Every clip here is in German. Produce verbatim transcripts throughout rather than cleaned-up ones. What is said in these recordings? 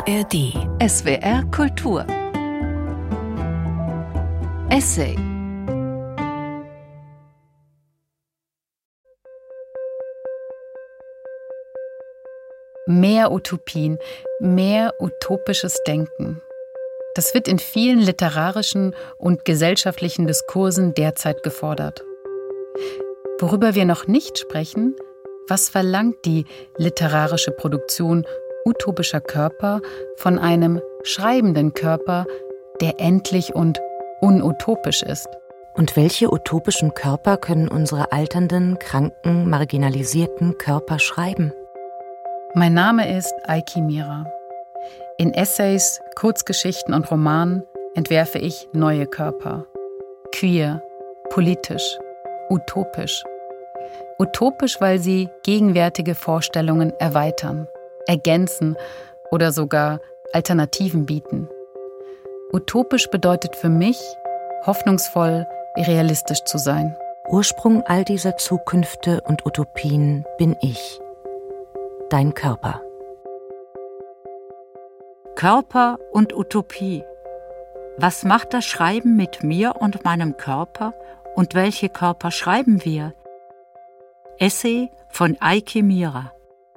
R D. S W R Kultur. Essay. Mehr Utopien, mehr utopisches Denken. Das wird in vielen literarischen und gesellschaftlichen Diskursen derzeit gefordert. Worüber wir noch nicht sprechen, was verlangt die literarische Produktion utopischer Körper von einem schreibenden Körper, der endlich und unutopisch ist? Und welche utopischen Körper können unsere alternden, kranken, marginalisierten Körper schreiben? Mein Name ist Eiki Mira. In Essays, Kurzgeschichten und Romanen entwerfe ich neue Körper. Queer, politisch, utopisch. Utopisch, weil sie gegenwärtige Vorstellungen erweitern, ergänzen oder sogar Alternativen bieten. Utopisch bedeutet für mich, hoffnungsvoll, realistisch zu sein. Ursprung all dieser Zukünfte und Utopien bin ich, dein Körper. Körper und Utopie. Was macht das Schreiben mit mir und meinem Körper und welche Körper schreiben wir? Essay von Eiki Mira.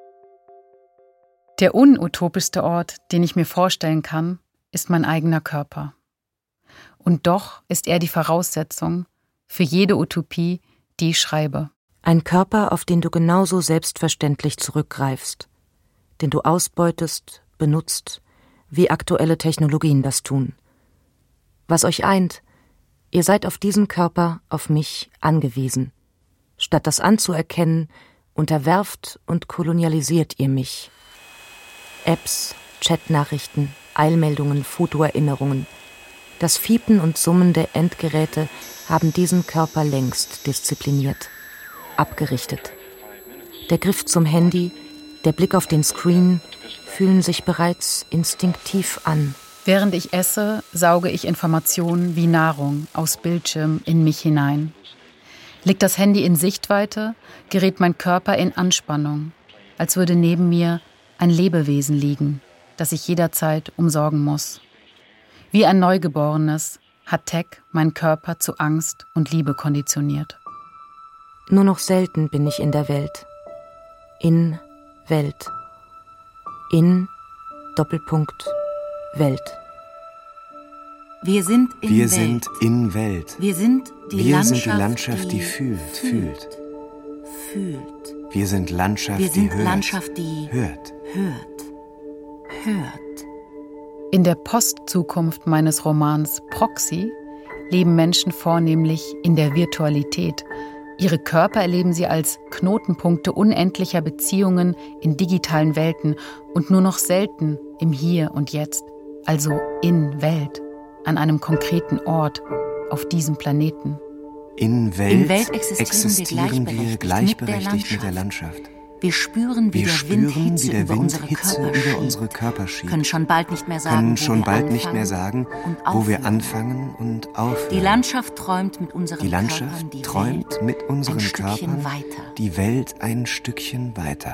Der unutopischste Ort, den ich mir vorstellen kann, ist mein eigener Körper. Und doch ist er die Voraussetzung für jede Utopie, die ich schreibe. Ein Körper, auf den du genauso selbstverständlich zurückgreifst, den du ausbeutest, benutzt, wie aktuelle Technologien das tun. Was euch eint, ihr seid auf diesen Körper, auf mich, angewiesen. Statt das anzuerkennen, unterwerft und kolonialisiert ihr mich. Apps, Chatnachrichten, Eilmeldungen, Fotoerinnerungen. Das Fiepen und Summen der Endgeräte haben diesen Körper längst diszipliniert, abgerichtet. Der Griff zum Handy, der Blick auf den Screen fühlen sich bereits instinktiv an. Während ich esse, sauge ich Informationen wie Nahrung aus Bildschirm in mich hinein. Liegt das Handy in Sichtweite, gerät mein Körper in Anspannung, als würde neben mir ein Lebewesen liegen, das ich jederzeit umsorgen muss. Wie ein Neugeborenes hat Tech meinen Körper zu Angst und Liebe konditioniert. Nur noch selten bin ich in der Welt. In Welt. In Doppelpunkt Welt. Wir sind in Wir Welt. sind in Welt. Wir sind die Wir Landschaft, sind die Landschaft, die, die fühlt, fühlt. fühlt. Wir sind Landschaft, Wir sind die hört. Landschaft, die hört. hört. Hört. In der Postzukunft meines Romans Proxy leben Menschen vornehmlich in der Virtualität. Ihre Körper erleben sie als Knotenpunkte unendlicher Beziehungen in digitalen Welten und nur noch selten im Hier und Jetzt, also in Welt, an einem konkreten Ort auf diesem Planeten. In Welt, In Welt existieren, existieren wir wir gleichberechtigt, gleichberechtigt mit der mit der Landschaft. Wir spüren, wie Wir der Wind spüren, Hitze wie der über Wind unsere Hitze Körper über schiebt. unsere Körper schiebt. Können schon bald nicht mehr sagen, Können wo schon wir bald anfangen nicht mehr sagen, und wo wir aufhören. anfangen und aufhören. Die Landschaft träumt mit unseren Die Landschaft Körpern die träumt Welt mit unseren ein Stückchen Körpern weiter. die Welt ein Stückchen weiter.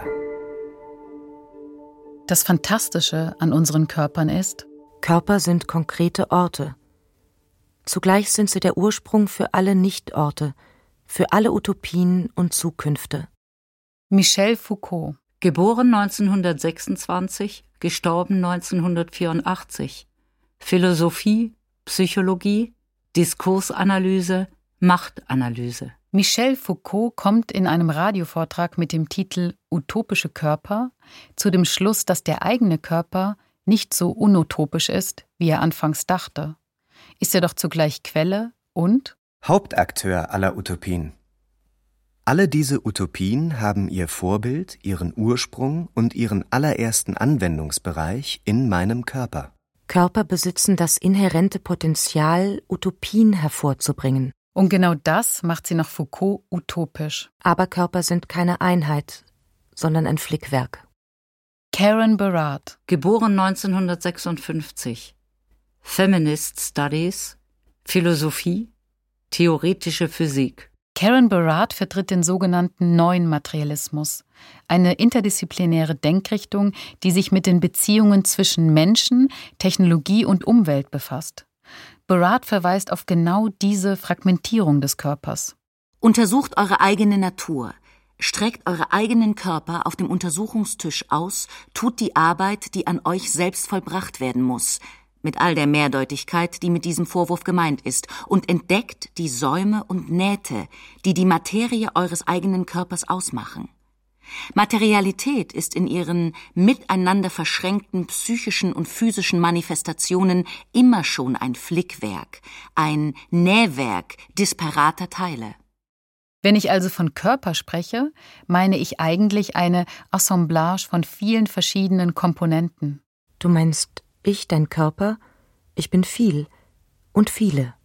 Das Fantastische an unseren Körpern ist, Körper sind konkrete Orte. Zugleich sind sie der Ursprung für alle Nichtorte, für alle Utopien und Zukünfte. Michel Foucault. Geboren neunzehnhundertsechsundzwanzig, gestorben neunzehnhundertvierundachtzig. Philosophie, Psychologie, Diskursanalyse, Machtanalyse. Michel Foucault kommt in einem Radiovortrag mit dem Titel Utopische Körper zu dem Schluss, dass der eigene Körper nicht so unutopisch ist, wie er anfangs dachte. Ist er doch zugleich Quelle und Hauptakteur aller Utopien. Alle diese Utopien haben ihr Vorbild, ihren Ursprung und ihren allerersten Anwendungsbereich in meinem Körper. Körper besitzen das inhärente Potenzial, Utopien hervorzubringen. Und genau das macht sie nach Foucault utopisch. Aber Körper sind keine Einheit, sondern ein Flickwerk. Karen Barad. Geboren neunzehnhundertsechsundfünfzig. Feminist Studies, Philosophie, theoretische Physik. Karen Barat vertritt den sogenannten Neuen Materialismus, eine interdisziplinäre Denkrichtung, die sich mit den Beziehungen zwischen Menschen, Technologie und Umwelt befasst. Barat verweist auf genau diese Fragmentierung des Körpers. Untersucht eure eigene Natur, streckt eure eigenen Körper auf dem Untersuchungstisch aus, tut die Arbeit, die an euch selbst vollbracht werden muss, mit all der Mehrdeutigkeit, die mit diesem Vorwurf gemeint ist, und entdeckt die Säume und Nähte, die die Materie eures eigenen Körpers ausmachen. Materialität ist in ihren miteinander verschränkten psychischen und physischen Manifestationen immer schon ein Flickwerk, ein Nähwerk disparater Teile. Wenn ich also von Körper spreche, meine ich eigentlich eine Assemblage von vielen verschiedenen Komponenten. Du meinst ich, dein Körper? Ich bin viel und viele.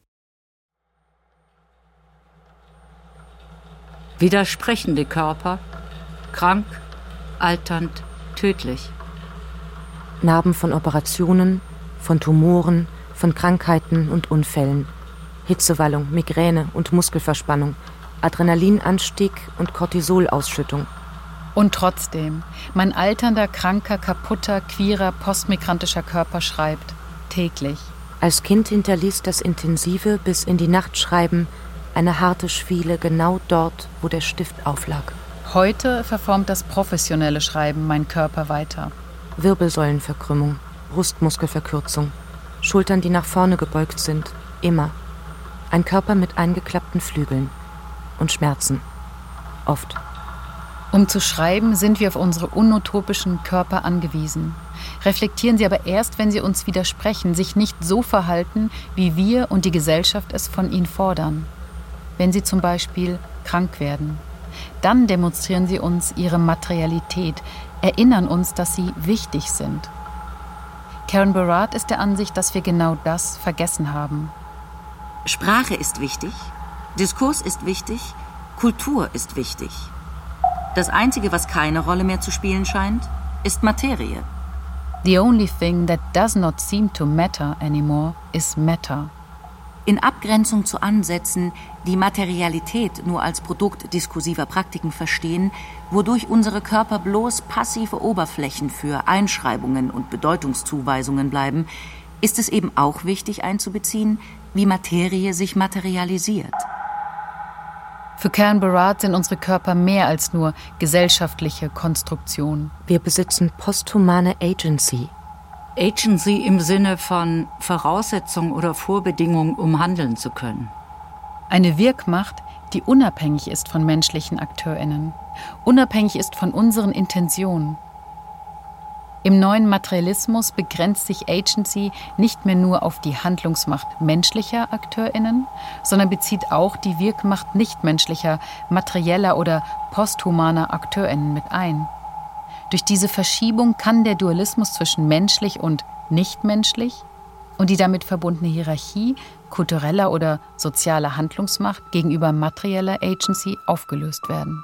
Widersprechende Körper, krank, alternd, tödlich. Narben von Operationen, von Tumoren, von Krankheiten und Unfällen. Hitzewallung, Migräne und Muskelverspannung, Adrenalinanstieg und Cortisolausschüttung. Und trotzdem, mein alternder, kranker, kaputter, queerer, postmigrantischer Körper schreibt, täglich. Als Kind hinterließ das intensive, bis in die Nacht Schreiben eine harte Schwiele genau dort, wo der Stift auflag. Heute verformt das professionelle Schreiben meinen Körper weiter. Wirbelsäulenverkrümmung, Brustmuskelverkürzung, Schultern, die nach vorne gebeugt sind, immer. Ein Körper mit eingeklappten Flügeln und Schmerzen, oft. Um zu schreiben, sind wir auf unsere unutopischen Körper angewiesen. Reflektieren sie aber erst, wenn sie uns widersprechen, sich nicht so verhalten, wie wir und die Gesellschaft es von ihnen fordern. Wenn sie zum Beispiel krank werden. Dann demonstrieren sie uns ihre Materialität, erinnern uns, dass sie wichtig sind. Karen Barat ist der Ansicht, dass wir genau das vergessen haben. Sprache ist wichtig, Diskurs ist wichtig, Kultur ist wichtig. Das Einzige, was keine Rolle mehr zu spielen scheint, ist Materie. The only thing that does not seem to matter anymore is matter. In Abgrenzung zu Ansätzen, die Materialität nur als Produkt diskursiver Praktiken verstehen, wodurch unsere Körper bloß passive Oberflächen für Einschreibungen und Bedeutungszuweisungen bleiben, ist es eben auch wichtig einzubeziehen, wie Materie sich materialisiert. Für Karen Barat sind unsere Körper mehr als nur gesellschaftliche Konstruktion. Wir besitzen posthumane Agency. Agency im Sinne von Voraussetzung oder Vorbedingung, um handeln zu können. Eine Wirkmacht, die unabhängig ist von menschlichen AkteurInnen, unabhängig ist von unseren Intentionen. Im neuen Materialismus begrenzt sich Agency nicht mehr nur auf die Handlungsmacht menschlicher AkteurInnen, sondern bezieht auch die Wirkmacht nichtmenschlicher, materieller oder posthumaner AkteurInnen mit ein. Durch diese Verschiebung kann der Dualismus zwischen menschlich und nichtmenschlich und die damit verbundene Hierarchie kultureller oder sozialer Handlungsmacht gegenüber materieller Agency aufgelöst werden.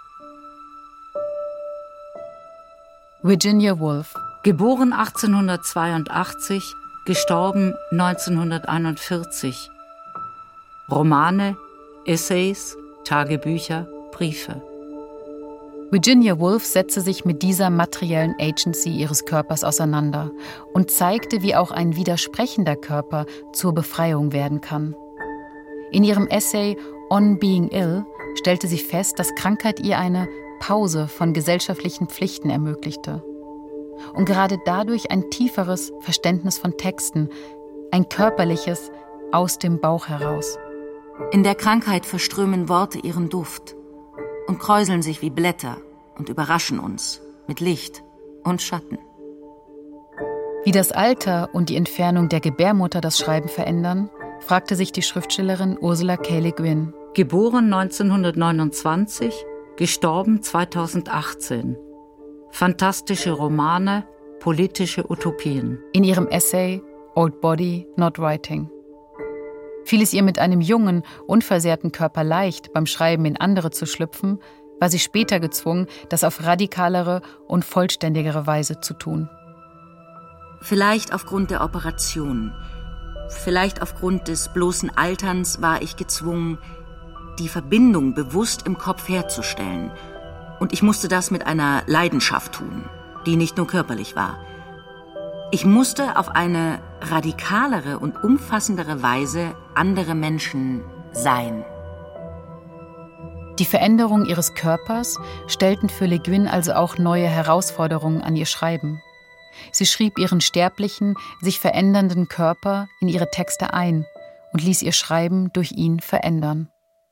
Virginia Woolf, geboren achtzehnhundertzweiundachtzig, gestorben neunzehnhunderteinundvierzig. Romane, Essays, Tagebücher, Briefe. Virginia Woolf setzte sich mit dieser materiellen Agency ihres Körpers auseinander und zeigte, wie auch ein widersprechender Körper zur Befreiung werden kann. In ihrem Essay On Being Ill stellte sie fest, dass Krankheit ihr eine Pause von gesellschaftlichen Pflichten ermöglichte. Und gerade dadurch ein tieferes Verständnis von Texten, ein körperliches aus dem Bauch heraus. In der Krankheit verströmen Worte ihren Duft und kräuseln sich wie Blätter und überraschen uns mit Licht und Schatten. Wie das Alter und die Entfernung der Gebärmutter das Schreiben verändern, fragte sich die Schriftstellerin Ursula K. Le Guin. Geboren neunzehnhundertneunundzwanzig, gestorben zweitausendachtzehn. Fantastische Romane, politische Utopien. In ihrem Essay Old Body, Not Writing. Fiel es ihr mit einem jungen, unversehrten Körper leicht, beim Schreiben in andere zu schlüpfen, war sie später gezwungen, das auf radikalere und vollständigere Weise zu tun. Vielleicht aufgrund der Operation, vielleicht aufgrund des bloßen Alterns war ich gezwungen, die Verbindung bewusst im Kopf herzustellen. Und ich musste das mit einer Leidenschaft tun, die nicht nur körperlich war. Ich musste auf eine radikalere und umfassendere Weise andere Menschen sein. Die Veränderung ihres Körpers stellten für Le Guin also auch neue Herausforderungen an ihr Schreiben. Sie schrieb ihren sterblichen, sich verändernden Körper in ihre Texte ein und ließ ihr Schreiben durch ihn verändern.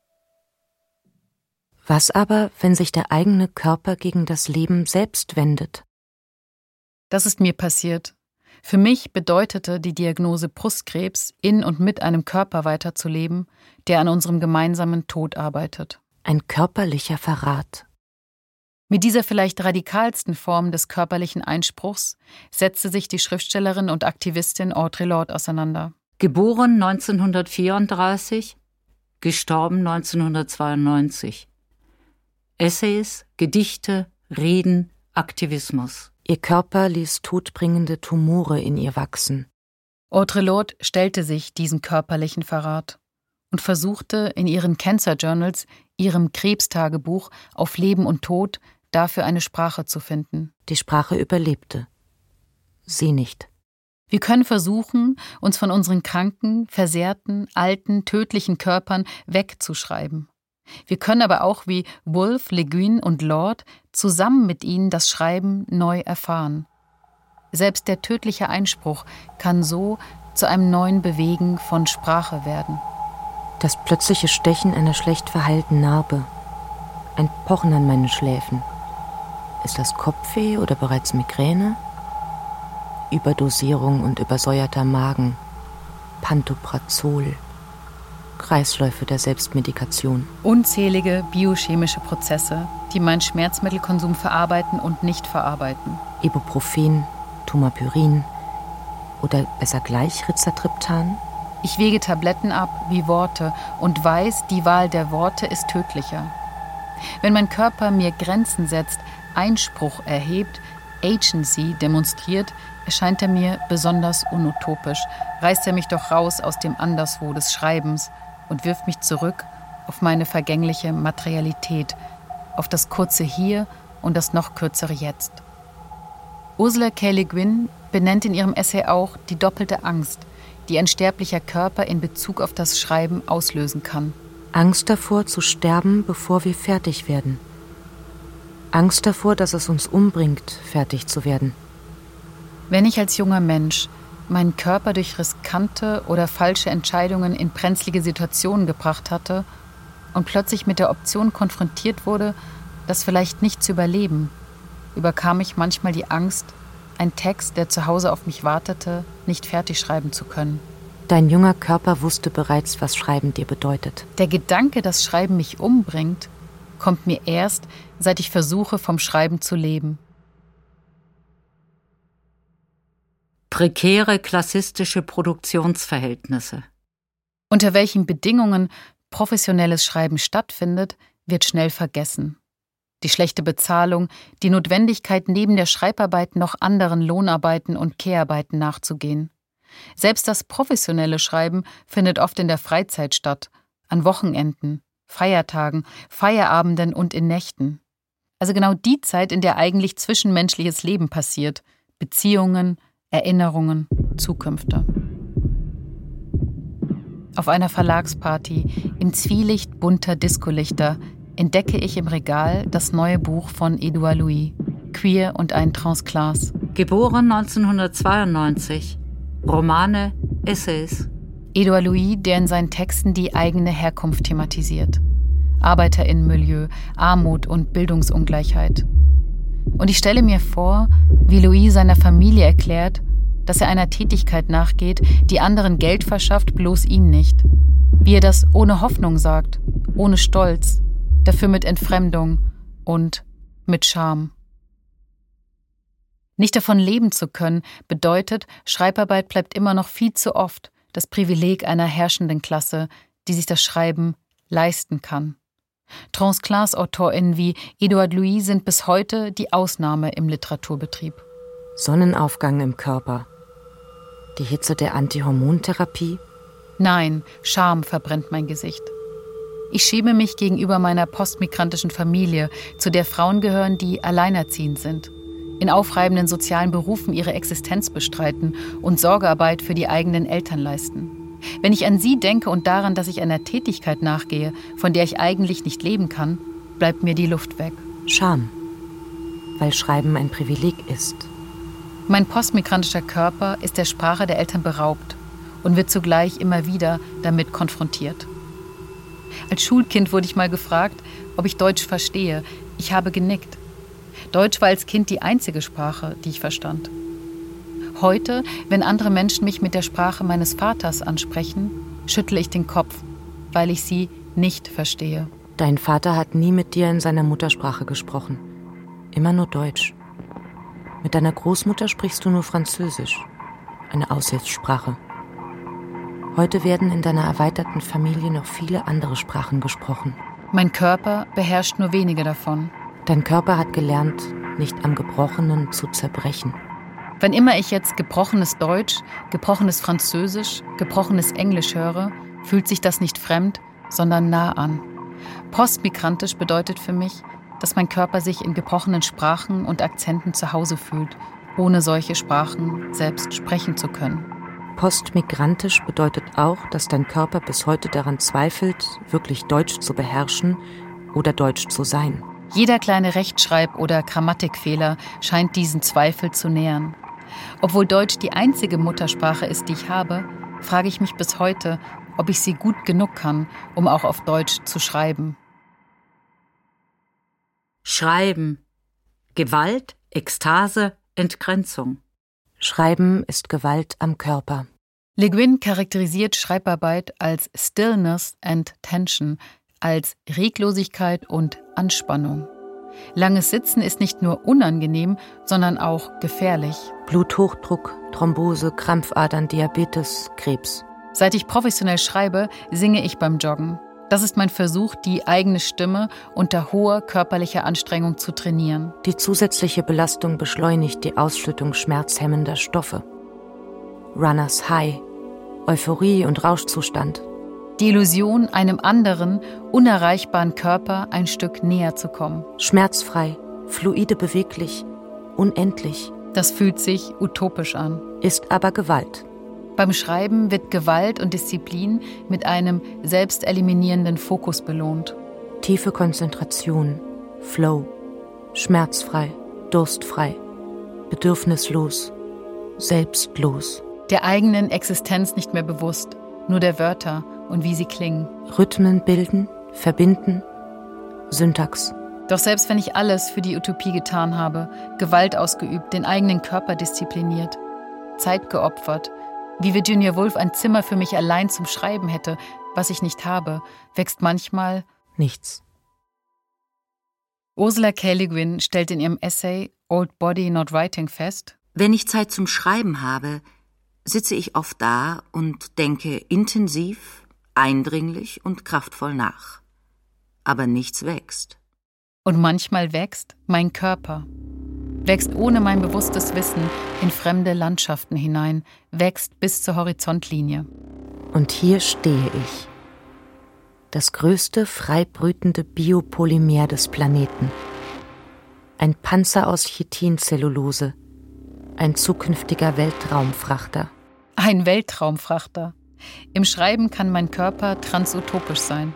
Was aber, wenn sich der eigene Körper gegen das Leben selbst wendet? Das ist mir passiert. Für mich bedeutete die Diagnose Brustkrebs, in und mit einem Körper weiterzuleben, der an unserem gemeinsamen Tod arbeitet. Ein körperlicher Verrat. Mit dieser vielleicht radikalsten Form des körperlichen Einspruchs setzte sich die Schriftstellerin und Aktivistin Audre Lorde auseinander. Geboren neunzehnhundertvierunddreißig, gestorben neunzehnhundertzweiundneunzig. Essays, Gedichte, Reden, Aktivismus. Ihr Körper ließ todbringende Tumore in ihr wachsen. Audre Lorde stellte sich diesem körperlichen Verrat und versuchte in ihren Cancer Journals, ihrem Krebstagebuch auf Leben und Tod, dafür eine Sprache zu finden. Die Sprache überlebte. Sie nicht. Wir können versuchen, uns von unseren kranken, versehrten, alten, tödlichen Körpern wegzuschreiben. Wir können aber auch wie Woolf, Le Guin und Lorde zusammen mit ihnen das Schreiben neu erfahren. Selbst der tödliche Einspruch kann so zu einem neuen Bewegen von Sprache werden. Das plötzliche Stechen einer schlecht verheilten Narbe. Ein Pochen an meinen Schläfen. Ist das Kopfweh oder bereits Migräne? Überdosierung und übersäuerter Magen. Pantoprazol. Kreisläufe der Selbstmedikation. Unzählige biochemische Prozesse, die meinen Schmerzmittelkonsum verarbeiten und nicht verarbeiten. Ibuprofen, Tumapyrin oder besser gleich Rizatriptan? Ich wege Tabletten ab wie Worte und weiß, die Wahl der Worte ist tödlicher. Wenn mein Körper mir Grenzen setzt, Einspruch erhebt, Agency demonstriert, erscheint er mir besonders unutopisch, reißt er mich doch raus aus dem Anderswo des Schreibens und wirft mich zurück auf meine vergängliche Materialität, auf das kurze Hier und das noch kürzere Jetzt. Ursula K. Le Guin benennt in ihrem Essay auch die doppelte Angst, die ein sterblicher Körper in Bezug auf das Schreiben auslösen kann. Angst davor, zu sterben, bevor wir fertig werden. Angst davor, dass es uns umbringt, fertig zu werden. Wenn ich als junger Mensch meinen Körper durch riskante oder falsche Entscheidungen in brenzlige Situationen gebracht hatte und plötzlich mit der Option konfrontiert wurde, das vielleicht nicht zu überleben, überkam ich manchmal die Angst, einen Text, der zu Hause auf mich wartete, nicht fertig schreiben zu können. Dein junger Körper wusste bereits, was Schreiben dir bedeutet. Der Gedanke, dass Schreiben mich umbringt, kommt mir erst, seit ich versuche, vom Schreiben zu leben. Prekäre klassistische Produktionsverhältnisse. Unter welchen Bedingungen professionelles Schreiben stattfindet, wird schnell vergessen. Die schlechte Bezahlung, die Notwendigkeit, neben der Schreibarbeit noch anderen Lohnarbeiten und Kehrarbeiten nachzugehen. Selbst das professionelle Schreiben findet oft in der Freizeit statt, an Wochenenden, Feiertagen, Feierabenden und in Nächten. Also genau die Zeit, in der eigentlich zwischenmenschliches Leben passiert, Beziehungen, Erinnerungen, Zukünfte. Auf einer Verlagsparty, im Zwielicht bunter Discolichter, entdecke ich im Regal das neue Buch von Edouard Louis, Queer und ein Transclasse. Geboren neunzehnhundertzweiundneunzig. Romane, Essays. Edouard Louis, der in seinen Texten die eigene Herkunft thematisiert. Arbeiterinnenmilieu, Armut und Bildungsungleichheit. Und ich stelle mir vor, wie Louis seiner Familie erklärt, dass er einer Tätigkeit nachgeht, die anderen Geld verschafft, bloß ihm nicht. Wie er das ohne Hoffnung sagt, ohne Stolz, dafür mit Entfremdung und mit Scham. Nicht davon leben zu können, bedeutet, Schreibarbeit bleibt immer noch viel zu oft das Privileg einer herrschenden Klasse, die sich das Schreiben leisten kann. Transclasse-AutorInnen wie Edouard Louis sind bis heute die Ausnahme im Literaturbetrieb. Sonnenaufgang im Körper. Die Hitze der Antihormontherapie? Nein, Scham verbrennt mein Gesicht. Ich schäme mich gegenüber meiner postmigrantischen Familie, zu der Frauen gehören, die alleinerziehend sind, in aufreibenden sozialen Berufen ihre Existenz bestreiten und Sorgearbeit für die eigenen Eltern leisten. Wenn ich an sie denke und daran, dass ich einer Tätigkeit nachgehe, von der ich eigentlich nicht leben kann, bleibt mir die Luft weg. Scham, weil Schreiben ein Privileg ist. Mein postmigrantischer Körper ist der Sprache der Eltern beraubt und wird zugleich immer wieder damit konfrontiert. Als Schulkind wurde ich mal gefragt, ob ich Deutsch verstehe. Ich habe genickt. Deutsch war als Kind die einzige Sprache, die ich verstand. Heute, wenn andere Menschen mich mit der Sprache meines Vaters ansprechen, schüttle ich den Kopf, weil ich sie nicht verstehe. Dein Vater hat nie mit dir in seiner Muttersprache gesprochen. Immer nur Deutsch. Mit deiner Großmutter sprichst du nur Französisch, eine Aushilfssprache. Heute werden in deiner erweiterten Familie noch viele andere Sprachen gesprochen. Mein Körper beherrscht nur wenige davon. Dein Körper hat gelernt, nicht am Gebrochenen zu zerbrechen. Wann immer ich jetzt gebrochenes Deutsch, gebrochenes Französisch, gebrochenes Englisch höre, fühlt sich das nicht fremd, sondern nah an. Postmigrantisch bedeutet für mich, dass mein Körper sich in gebrochenen Sprachen und Akzenten zu Hause fühlt, ohne solche Sprachen selbst sprechen zu können. Postmigrantisch bedeutet auch, dass dein Körper bis heute daran zweifelt, wirklich Deutsch zu beherrschen oder Deutsch zu sein. Jeder kleine Rechtschreib- oder Grammatikfehler scheint diesen Zweifel zu nähern. Obwohl Deutsch die einzige Muttersprache ist, die ich habe, frage ich mich bis heute, ob ich sie gut genug kann, um auch auf Deutsch zu schreiben. Schreiben. Gewalt, Ekstase, Entgrenzung. Schreiben ist Gewalt am Körper. Le Guin charakterisiert Schreibarbeit als Stillness and Tension, als Reglosigkeit und Anspannung. Langes Sitzen ist nicht nur unangenehm, sondern auch gefährlich. Bluthochdruck, Thrombose, Krampfadern, Diabetes, Krebs. Seit ich professionell schreibe, singe ich beim Joggen. Das ist mein Versuch, die eigene Stimme unter hoher körperlicher Anstrengung zu trainieren. Die zusätzliche Belastung beschleunigt die Ausschüttung schmerzhemmender Stoffe. Runners High, Euphorie und Rauschzustand. Die Illusion, einem anderen, unerreichbaren Körper ein Stück näher zu kommen. Schmerzfrei, fluide beweglich, unendlich. Das fühlt sich utopisch an. Ist aber Gewalt. Beim Schreiben wird Gewalt und Disziplin mit einem selbsteliminierenden Fokus belohnt. Tiefe Konzentration, Flow, schmerzfrei, durstfrei, bedürfnislos, selbstlos. Der eigenen Existenz nicht mehr bewusst, nur der Wörter und wie sie klingen. Rhythmen bilden, verbinden, Syntax. Doch selbst wenn ich alles für die Utopie getan habe, Gewalt ausgeübt, den eigenen Körper diszipliniert, Zeit geopfert, wie Virginia Woolf ein Zimmer für mich allein zum Schreiben hätte, was ich nicht habe, wächst manchmal nichts. Ursula K. Le Guin stellt in ihrem Essay Old Body Not Writing fest: Wenn ich Zeit zum Schreiben habe, sitze ich oft da und denke intensiv, eindringlich und kraftvoll nach. Aber nichts wächst. Und manchmal wächst mein Körper. Wächst ohne mein bewusstes Wissen in fremde Landschaften hinein, wächst bis zur Horizontlinie. Und hier stehe ich. Das größte freibrütende Biopolymer des Planeten. Ein Panzer aus Chitinzellulose. Ein zukünftiger Weltraumfrachter. Ein Weltraumfrachter. Im Schreiben kann mein Körper transutopisch sein.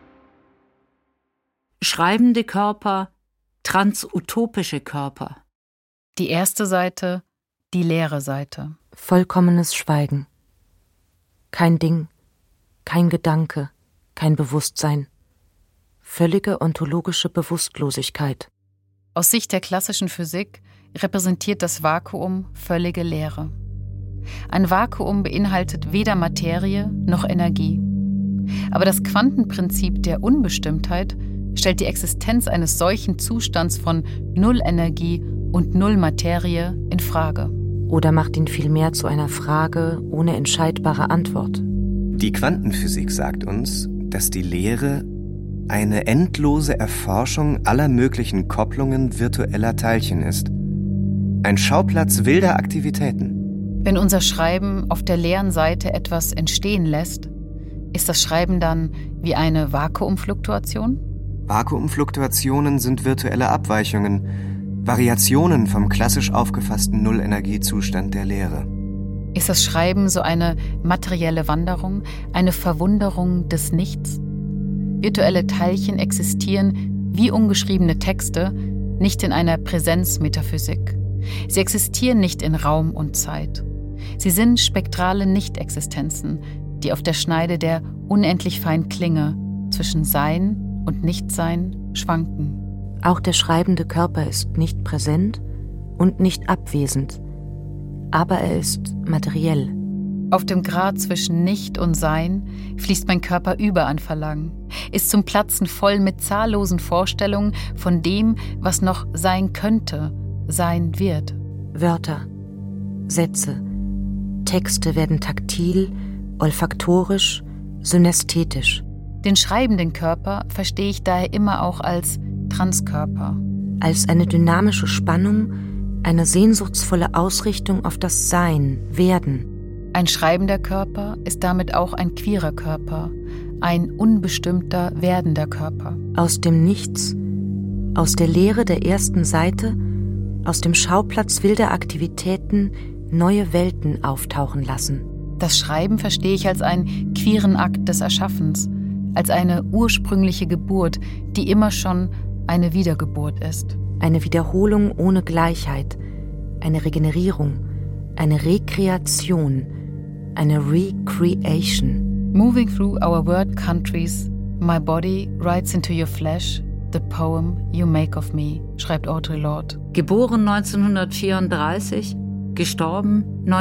Schreibende Körper, transutopische Körper. Die erste Seite, die leere Seite. Vollkommenes Schweigen. Kein Ding, kein Gedanke, kein Bewusstsein. Völlige ontologische Bewusstlosigkeit. Aus Sicht der klassischen Physik repräsentiert das Vakuum völlige Leere. Ein Vakuum beinhaltet weder Materie noch Energie. Aber das Quantenprinzip der Unbestimmtheit stellt die Existenz eines solchen Zustands von Null Energie und Null Materie in Frage. Oder macht ihn vielmehr zu einer Frage ohne entscheidbare Antwort. Die Quantenphysik sagt uns, dass die Lehre eine endlose Erforschung aller möglichen Kopplungen virtueller Teilchen ist. Ein Schauplatz wilder Aktivitäten. Wenn unser Schreiben auf der leeren Seite etwas entstehen lässt, Ist das Schreiben dann wie eine Vakuumfluktuation? Vakuumfluktuationen sind virtuelle Abweichungen, Variationen vom klassisch aufgefassten Nullenergiezustand der Leere. Ist das Schreiben so eine materielle Wanderung, eine Verwunderung des Nichts? Virtuelle Teilchen existieren wie ungeschriebene Texte nicht in einer Präsenzmetaphysik. Sie existieren nicht in Raum und Zeit. Sie sind spektrale Nichtexistenzen, die auf der Schneide der unendlich feinen Klinge zwischen Sein und Nichtsein schwanken. Auch der schreibende Körper ist nicht präsent und nicht abwesend, aber er ist materiell. Auf dem Grat zwischen Nicht und Sein fließt mein Körper über an Verlangen, ist zum Platzen voll mit zahllosen Vorstellungen von dem, was noch sein könnte, sein wird. Wörter, Sätze, Texte werden taktil, olfaktorisch, synästhetisch. Den schreibenden Körper verstehe ich daher immer auch als Transkörper. Als eine dynamische Spannung, eine sehnsuchtsvolle Ausrichtung auf das Sein, Werden. Ein schreibender Körper ist damit auch ein queerer Körper, ein unbestimmter, werdender Körper. Aus dem Nichts, aus der Leere der ersten Seite, aus dem Schauplatz wilder Aktivitäten neue Welten auftauchen lassen. Das Schreiben verstehe ich als einen queeren Akt des Erschaffens, als eine ursprüngliche Geburt, die immer schon eine Wiedergeburt ist. Eine Wiederholung ohne Gleichheit, eine Regenerierung, eine Rekreation, eine Recreation. Moving through our world countries, my body writes into your flesh the poem you make of me, schreibt Audre Lorde. Geboren neunzehnhundertvierunddreißig, gestorben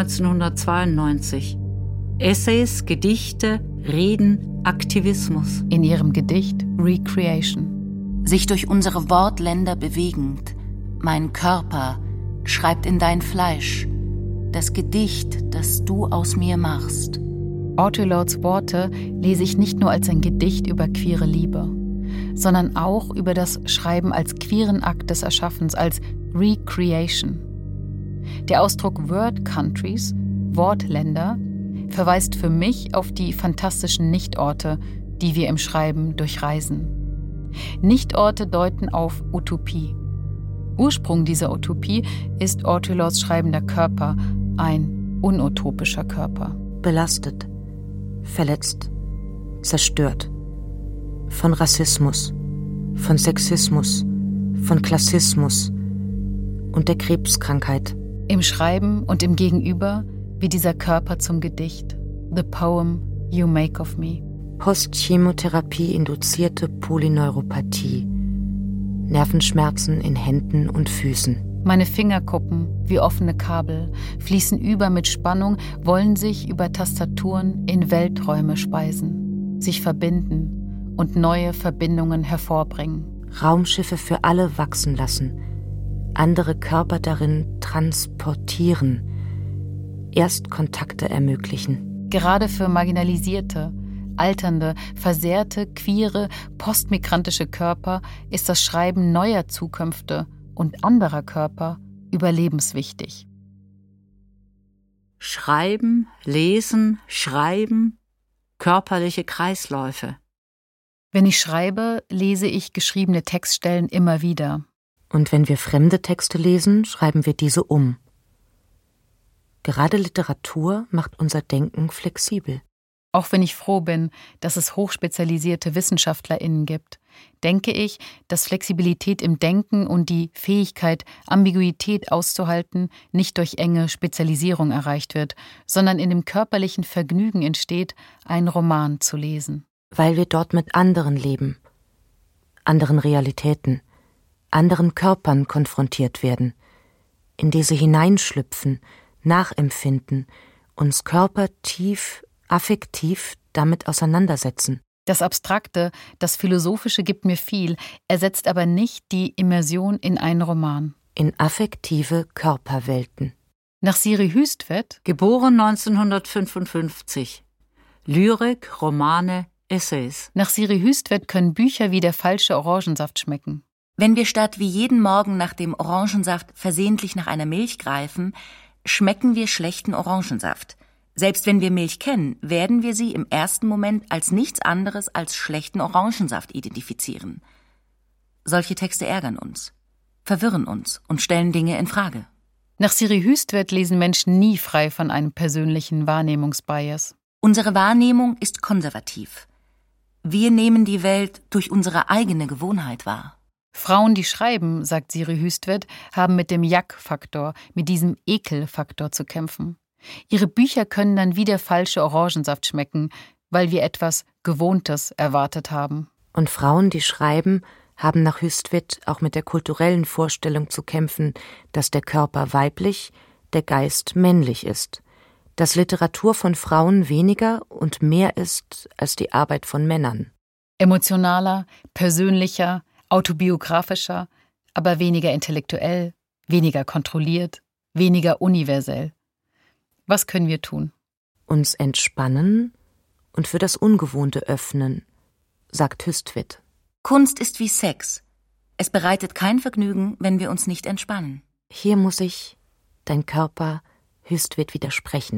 neunzehnhundertzweiundneunzig. Essays, Gedichte, Reden, Aktivismus. In ihrem Gedicht Recreation. Sich durch unsere Wortländer bewegend, mein Körper schreibt in dein Fleisch das Gedicht, das du aus mir machst. Audre Lordes Worte lese ich nicht nur als ein Gedicht über queere Liebe, sondern auch über das Schreiben als queeren Akt des Erschaffens, als Recreation. Der Ausdruck Word Countries, Wortländer, verweist für mich auf die fantastischen Nichtorte, die wir im Schreiben durchreisen. Nichtorte deuten auf Utopie. Ursprung dieser Utopie ist Audre Lordes schreibender Körper, ein unutopischer Körper. Belastet, verletzt, zerstört. Von Rassismus, von Sexismus, von Klassismus und der Krebskrankheit. Im Schreiben und im Gegenüber wird dieser Körper zum Gedicht. The poem you make of me. Postchemotherapie-induzierte Polyneuropathie. Nervenschmerzen in Händen und Füßen. Meine Fingerkuppen, wie offene Kabel, fließen über mit Spannung, wollen sich über Tastaturen in Welträume speisen, sich verbinden und neue Verbindungen hervorbringen. Raumschiffe für alle wachsen lassen, andere Körper darin transportieren, Erstkontakte ermöglichen. Gerade für marginalisierte, alternde, versehrte, queere, postmigrantische Körper ist das Schreiben neuer Zukünfte und anderer Körper überlebenswichtig. Schreiben, lesen, schreiben, körperliche Kreisläufe. Wenn ich schreibe, lese ich geschriebene Textstellen immer wieder. Und wenn wir fremde Texte lesen, schreiben wir diese um. Gerade Literatur macht unser Denken flexibel. Auch wenn ich froh bin, dass es hochspezialisierte WissenschaftlerInnen gibt, denke ich, dass Flexibilität im Denken und die Fähigkeit, Ambiguität auszuhalten, nicht durch enge Spezialisierung erreicht wird, sondern in dem körperlichen Vergnügen entsteht, einen Roman zu lesen. Weil wir dort mit anderen leben, anderen Realitäten, anderen Körpern konfrontiert werden, in diese hineinschlüpfen, nachempfinden, uns Körper tief affektiv damit auseinandersetzen. Das Abstrakte, das Philosophische gibt mir viel, ersetzt aber nicht die Immersion in einen Roman. In affektive Körperwelten. Nach Siri Hüstvedt, geboren neunzehnhundertfünfundfünfzig. Lyrik, Romane, Essays. Nach Siri Hüstvedt können Bücher wie der falsche Orangensaft schmecken. Wenn wir statt wie jeden Morgen nach dem Orangensaft versehentlich nach einer Milch greifen, schmecken wir schlechten Orangensaft. Selbst wenn wir Milch kennen, werden wir sie im ersten Moment als nichts anderes als schlechten Orangensaft identifizieren. Solche Texte ärgern uns, verwirren uns und stellen Dinge in Frage. Nach Siri Hustvedt lesen Menschen nie frei von einem persönlichen Wahrnehmungsbias. Unsere Wahrnehmung ist konservativ. Wir nehmen die Welt durch unsere eigene Gewohnheit wahr. Frauen, die schreiben, sagt Siri Hustvedt, haben mit dem Jack-Faktor, mit diesem Ekel-Faktor zu kämpfen. Ihre Bücher können dann wie der falsche Orangensaft schmecken, weil wir etwas Gewohntes erwartet haben. Und Frauen, die schreiben, haben nach Hustvedt auch mit der kulturellen Vorstellung zu kämpfen, dass der Körper weiblich, der Geist männlich ist, dass Literatur von Frauen weniger und mehr ist als die Arbeit von Männern. Emotionaler, persönlicher, autobiografischer, aber weniger intellektuell, weniger kontrolliert, weniger universell. Was können wir tun? Uns entspannen und für das Ungewohnte öffnen, sagt Hustvedt. Kunst ist wie Sex. Es bereitet kein Vergnügen, wenn wir uns nicht entspannen. Hier muss ich, dein Körper, Hustvedt widersprechen.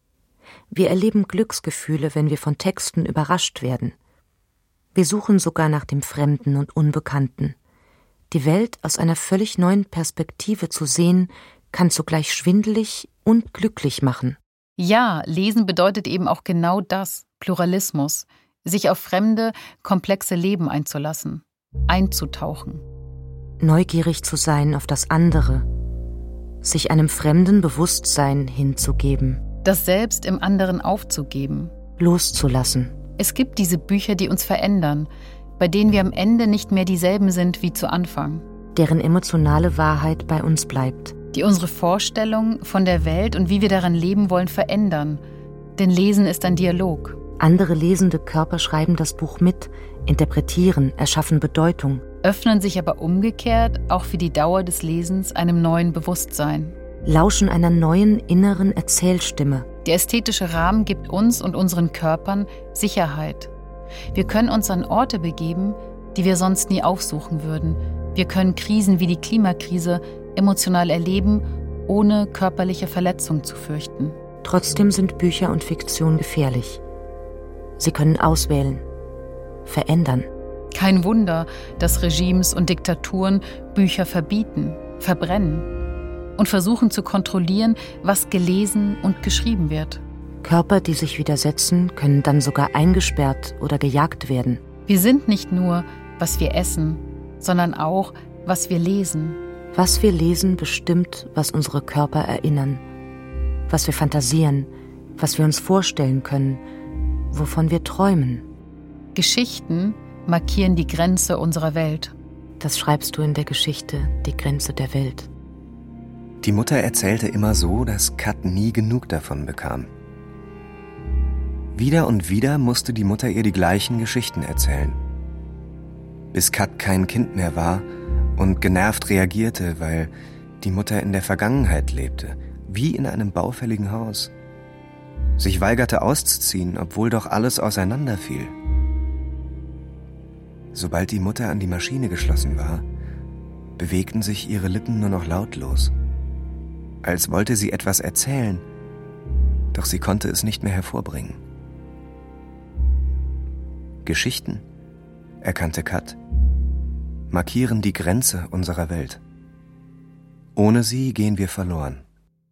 Wir erleben Glücksgefühle, wenn wir von Texten überrascht werden. Wir suchen sogar nach dem Fremden und Unbekannten. Die Welt aus einer völlig neuen Perspektive zu sehen, kann zugleich schwindelig und glücklich machen. Ja, lesen bedeutet eben auch genau das, Pluralismus, sich auf fremde, komplexe Leben einzulassen, einzutauchen. Neugierig zu sein auf das andere, sich einem fremden Bewusstsein hinzugeben. Das Selbst im anderen aufzugeben. Loszulassen. Es gibt diese Bücher, die uns verändern, bei denen wir am Ende nicht mehr dieselben sind wie zu Anfang. Deren emotionale Wahrheit bei uns bleibt. Die unsere Vorstellung von der Welt und wie wir daran leben wollen verändern. Denn Lesen ist ein Dialog. Andere lesende Körper schreiben das Buch mit, interpretieren, erschaffen Bedeutung. Öffnen sich aber umgekehrt auch für die Dauer des Lesens einem neuen Bewusstsein. Lauschen einer neuen inneren Erzählstimme. Der ästhetische Rahmen gibt uns und unseren Körpern Sicherheit. Wir können uns an Orte begeben, die wir sonst nie aufsuchen würden. Wir können Krisen wie die Klimakrise emotional erleben, ohne körperliche Verletzung zu fürchten. Trotzdem sind Bücher und Fiktion gefährlich. Sie können auswählen, verändern. Kein Wunder, dass Regimes und Diktaturen Bücher verbieten, verbrennen und versuchen zu kontrollieren, was gelesen und geschrieben wird. Körper, die sich widersetzen, können dann sogar eingesperrt oder gejagt werden. Wir sind nicht nur, was wir essen, sondern auch, was wir lesen. Was wir lesen, bestimmt, was unsere Körper erinnern, was wir fantasieren, was wir uns vorstellen können, wovon wir träumen. Geschichten markieren die Grenze unserer Welt. Das schreibst du in der Geschichte, die Grenze der Welt. Die Mutter erzählte immer so, dass Kat nie genug davon bekam. Wieder und wieder musste die Mutter ihr die gleichen Geschichten erzählen. Bis Kat kein Kind mehr war und genervt reagierte, weil die Mutter in der Vergangenheit lebte, wie in einem baufälligen Haus. Sich weigerte auszuziehen, obwohl doch alles auseinanderfiel. Sobald die Mutter an die Maschine geschlossen war, bewegten sich ihre Lippen nur noch lautlos, als wollte sie etwas erzählen, doch sie konnte es nicht mehr hervorbringen. Geschichten, erkannte Kat, markieren die Grenze unserer Welt. Ohne sie gehen wir verloren.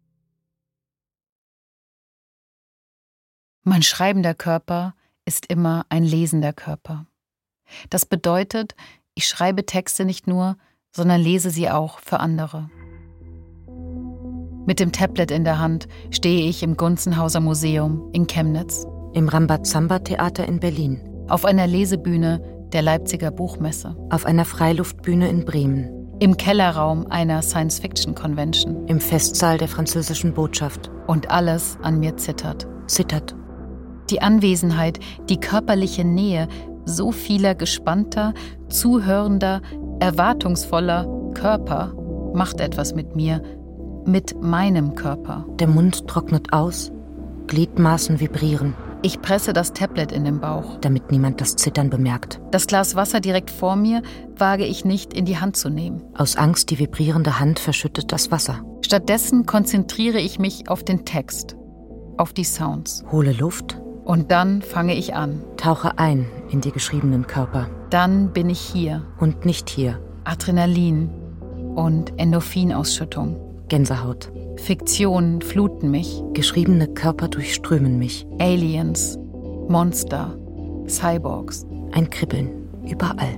Mein schreibender Körper ist immer ein lesender Körper. Das bedeutet, ich schreibe Texte nicht nur, sondern lese sie auch für andere. Mit dem Tablet in der Hand stehe ich im Gunzenhauser Museum in Chemnitz. Im Rambazamba-Theater in Berlin. Auf einer Lesebühne der Leipziger Buchmesse. Auf einer Freiluftbühne in Bremen. Im Kellerraum einer Science-Fiction-Convention. Im Festsaal der französischen Botschaft. Und alles an mir zittert. Zittert. Die Anwesenheit, die körperliche Nähe so vieler gespannter, zuhörender, erwartungsvoller Körper macht etwas mit mir, mit meinem Körper. Der Mund trocknet aus, Gliedmaßen vibrieren. Ich presse das Tablet in den Bauch, damit niemand das Zittern bemerkt. Das Glas Wasser direkt vor mir wage ich nicht in die Hand zu nehmen. Aus Angst, die vibrierende Hand verschüttet das Wasser. Stattdessen konzentriere ich mich auf den Text, auf die Sounds. Hole Luft. Und dann fange ich an. Tauche ein in die geschriebenen Körper. Dann bin ich hier. Und nicht hier. Adrenalin und Endorphinausschüttung. Gänsehaut. Fiktionen fluten mich. Geschriebene Körper durchströmen mich. Aliens, Monster, Cyborgs. Ein Kribbeln. Überall.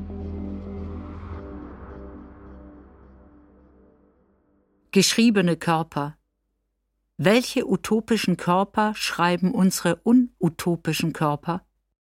Geschriebene Körper. Welche utopischen Körper schreiben unsere unutopischen Körper?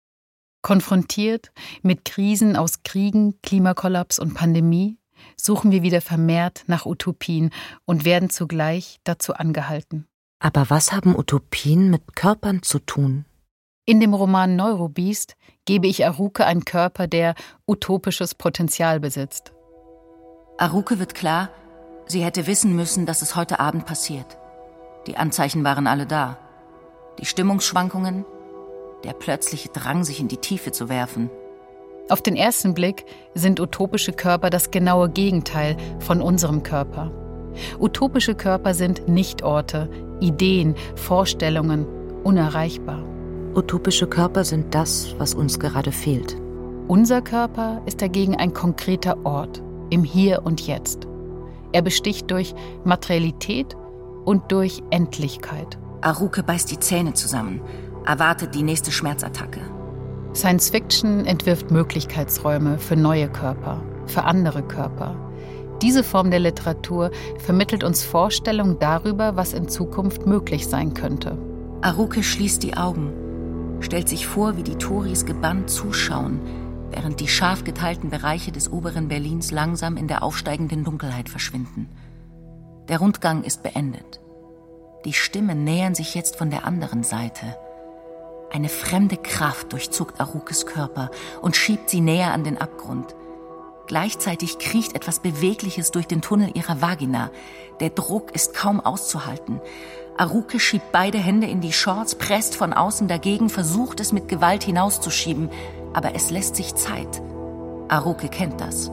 Konfrontiert mit Krisen aus Kriegen, Klimakollaps und Pandemie suchen wir wieder vermehrt nach Utopien und werden zugleich dazu angehalten. Aber was haben Utopien mit Körpern zu tun? In dem Roman Neurobeast gebe ich Aruke einen Körper, der utopisches Potenzial besitzt. Aruke wird klar, sie hätte wissen müssen, dass es heute Abend passiert. Die Anzeichen waren alle da. Die Stimmungsschwankungen, der plötzliche Drang, sich in die Tiefe zu werfen. Auf den ersten Blick sind utopische Körper das genaue Gegenteil von unserem Körper. Utopische Körper sind Nichtorte, Ideen, Vorstellungen, unerreichbar. Utopische Körper sind das, was uns gerade fehlt. Unser Körper ist dagegen ein konkreter Ort, im Hier und Jetzt. Er besticht durch Materialität und durch Endlichkeit. Aruke beißt die Zähne zusammen, erwartet die nächste Schmerzattacke. Science Fiction entwirft Möglichkeitsräume für neue Körper, für andere Körper. Diese Form der Literatur vermittelt uns Vorstellungen darüber, was in Zukunft möglich sein könnte. Aruke schließt die Augen, stellt sich vor, wie die Tories gebannt zuschauen, während die scharf geteilten Bereiche des oberen Berlins langsam in der aufsteigenden Dunkelheit verschwinden. Der Rundgang ist beendet. Die Stimmen nähern sich jetzt von der anderen Seite. Eine fremde Kraft durchzuckt Arukes Körper und schiebt sie näher an den Abgrund. Gleichzeitig kriecht etwas Bewegliches durch den Tunnel ihrer Vagina. Der Druck ist kaum auszuhalten. Aruke schiebt beide Hände in die Shorts, presst von außen dagegen, versucht es mit Gewalt hinauszuschieben. Aber es lässt sich Zeit. Aruke kennt das.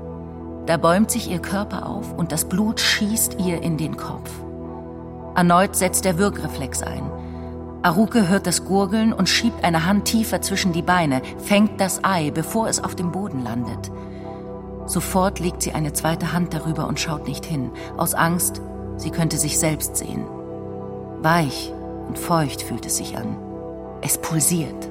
Da bäumt sich ihr Körper auf und das Blut schießt ihr in den Kopf. Erneut setzt der Würgreflex ein. Aruke hört das Gurgeln und schiebt eine Hand tiefer zwischen die Beine, fängt das Ei, bevor es auf dem Boden landet. Sofort legt sie eine zweite Hand darüber und schaut nicht hin, aus Angst, sie könnte sich selbst sehen. Weich und feucht fühlt es sich an. Es pulsiert.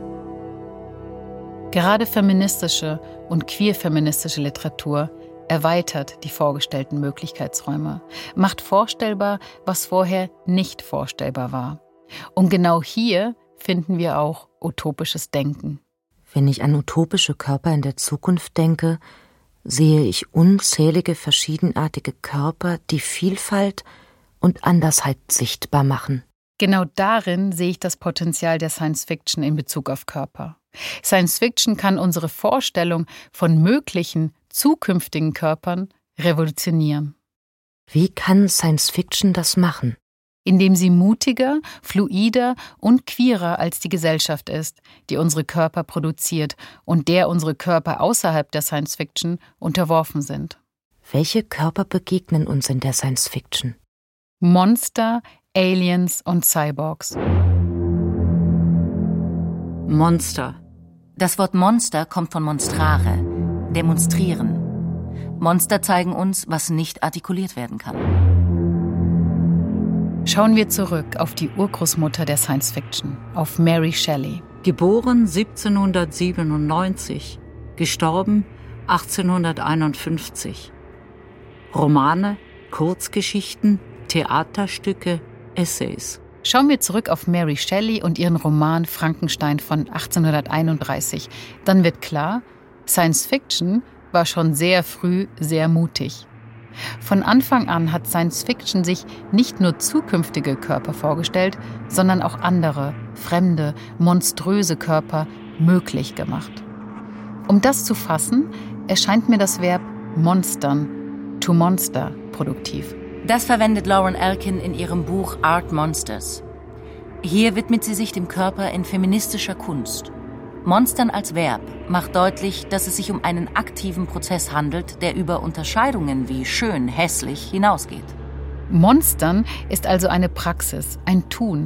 Gerade feministische und queer-feministische Literatur erweitert die vorgestellten Möglichkeitsräume, macht vorstellbar, was vorher nicht vorstellbar war. Und genau hier finden wir auch utopisches Denken. Wenn ich an utopische Körper in der Zukunft denke, sehe ich unzählige verschiedenartige Körper, die Vielfalt und Andersheit sichtbar machen. Genau darin sehe ich das Potenzial der Science Fiction in Bezug auf Körper. Science Fiction kann unsere Vorstellung von möglichen, zukünftigen Körpern revolutionieren. Wie kann Science Fiction das machen? Indem sie mutiger, fluider und queerer als die Gesellschaft ist, die unsere Körper produziert und der unsere Körper außerhalb der Science Fiction unterworfen sind. Welche Körper begegnen uns in der Science Fiction? Monster, Aliens und Cyborgs. Monster. Das Wort Monster kommt von monstrare, demonstrieren. Monster zeigen uns, was nicht artikuliert werden kann. Schauen wir zurück auf die Urgroßmutter der Science Fiction, auf Mary Shelley. Geboren siebzehnhundertsiebenundneunzig, gestorben achtzehnhunderteinundfünfzig. Romane, Kurzgeschichten, Theaterstücke, Essays. Schauen wir zurück auf Mary Shelley und ihren Roman Frankenstein von achtzehnhunderteinunddreißig. Dann wird klar, Science Fiction war schon sehr früh sehr mutig. Von Anfang an hat Science Fiction sich nicht nur zukünftige Körper vorgestellt, sondern auch andere, fremde, monströse Körper möglich gemacht. Um das zu fassen, erscheint mir das Verb monstern, to monster, produktiv. Das verwendet Lauren Elkin in ihrem Buch Art Monsters. Hier widmet sie sich dem Körper in feministischer Kunst. Monstern als Verb macht deutlich, dass es sich um einen aktiven Prozess handelt, der über Unterscheidungen wie schön, hässlich hinausgeht. Monstern ist also eine Praxis, ein Tun,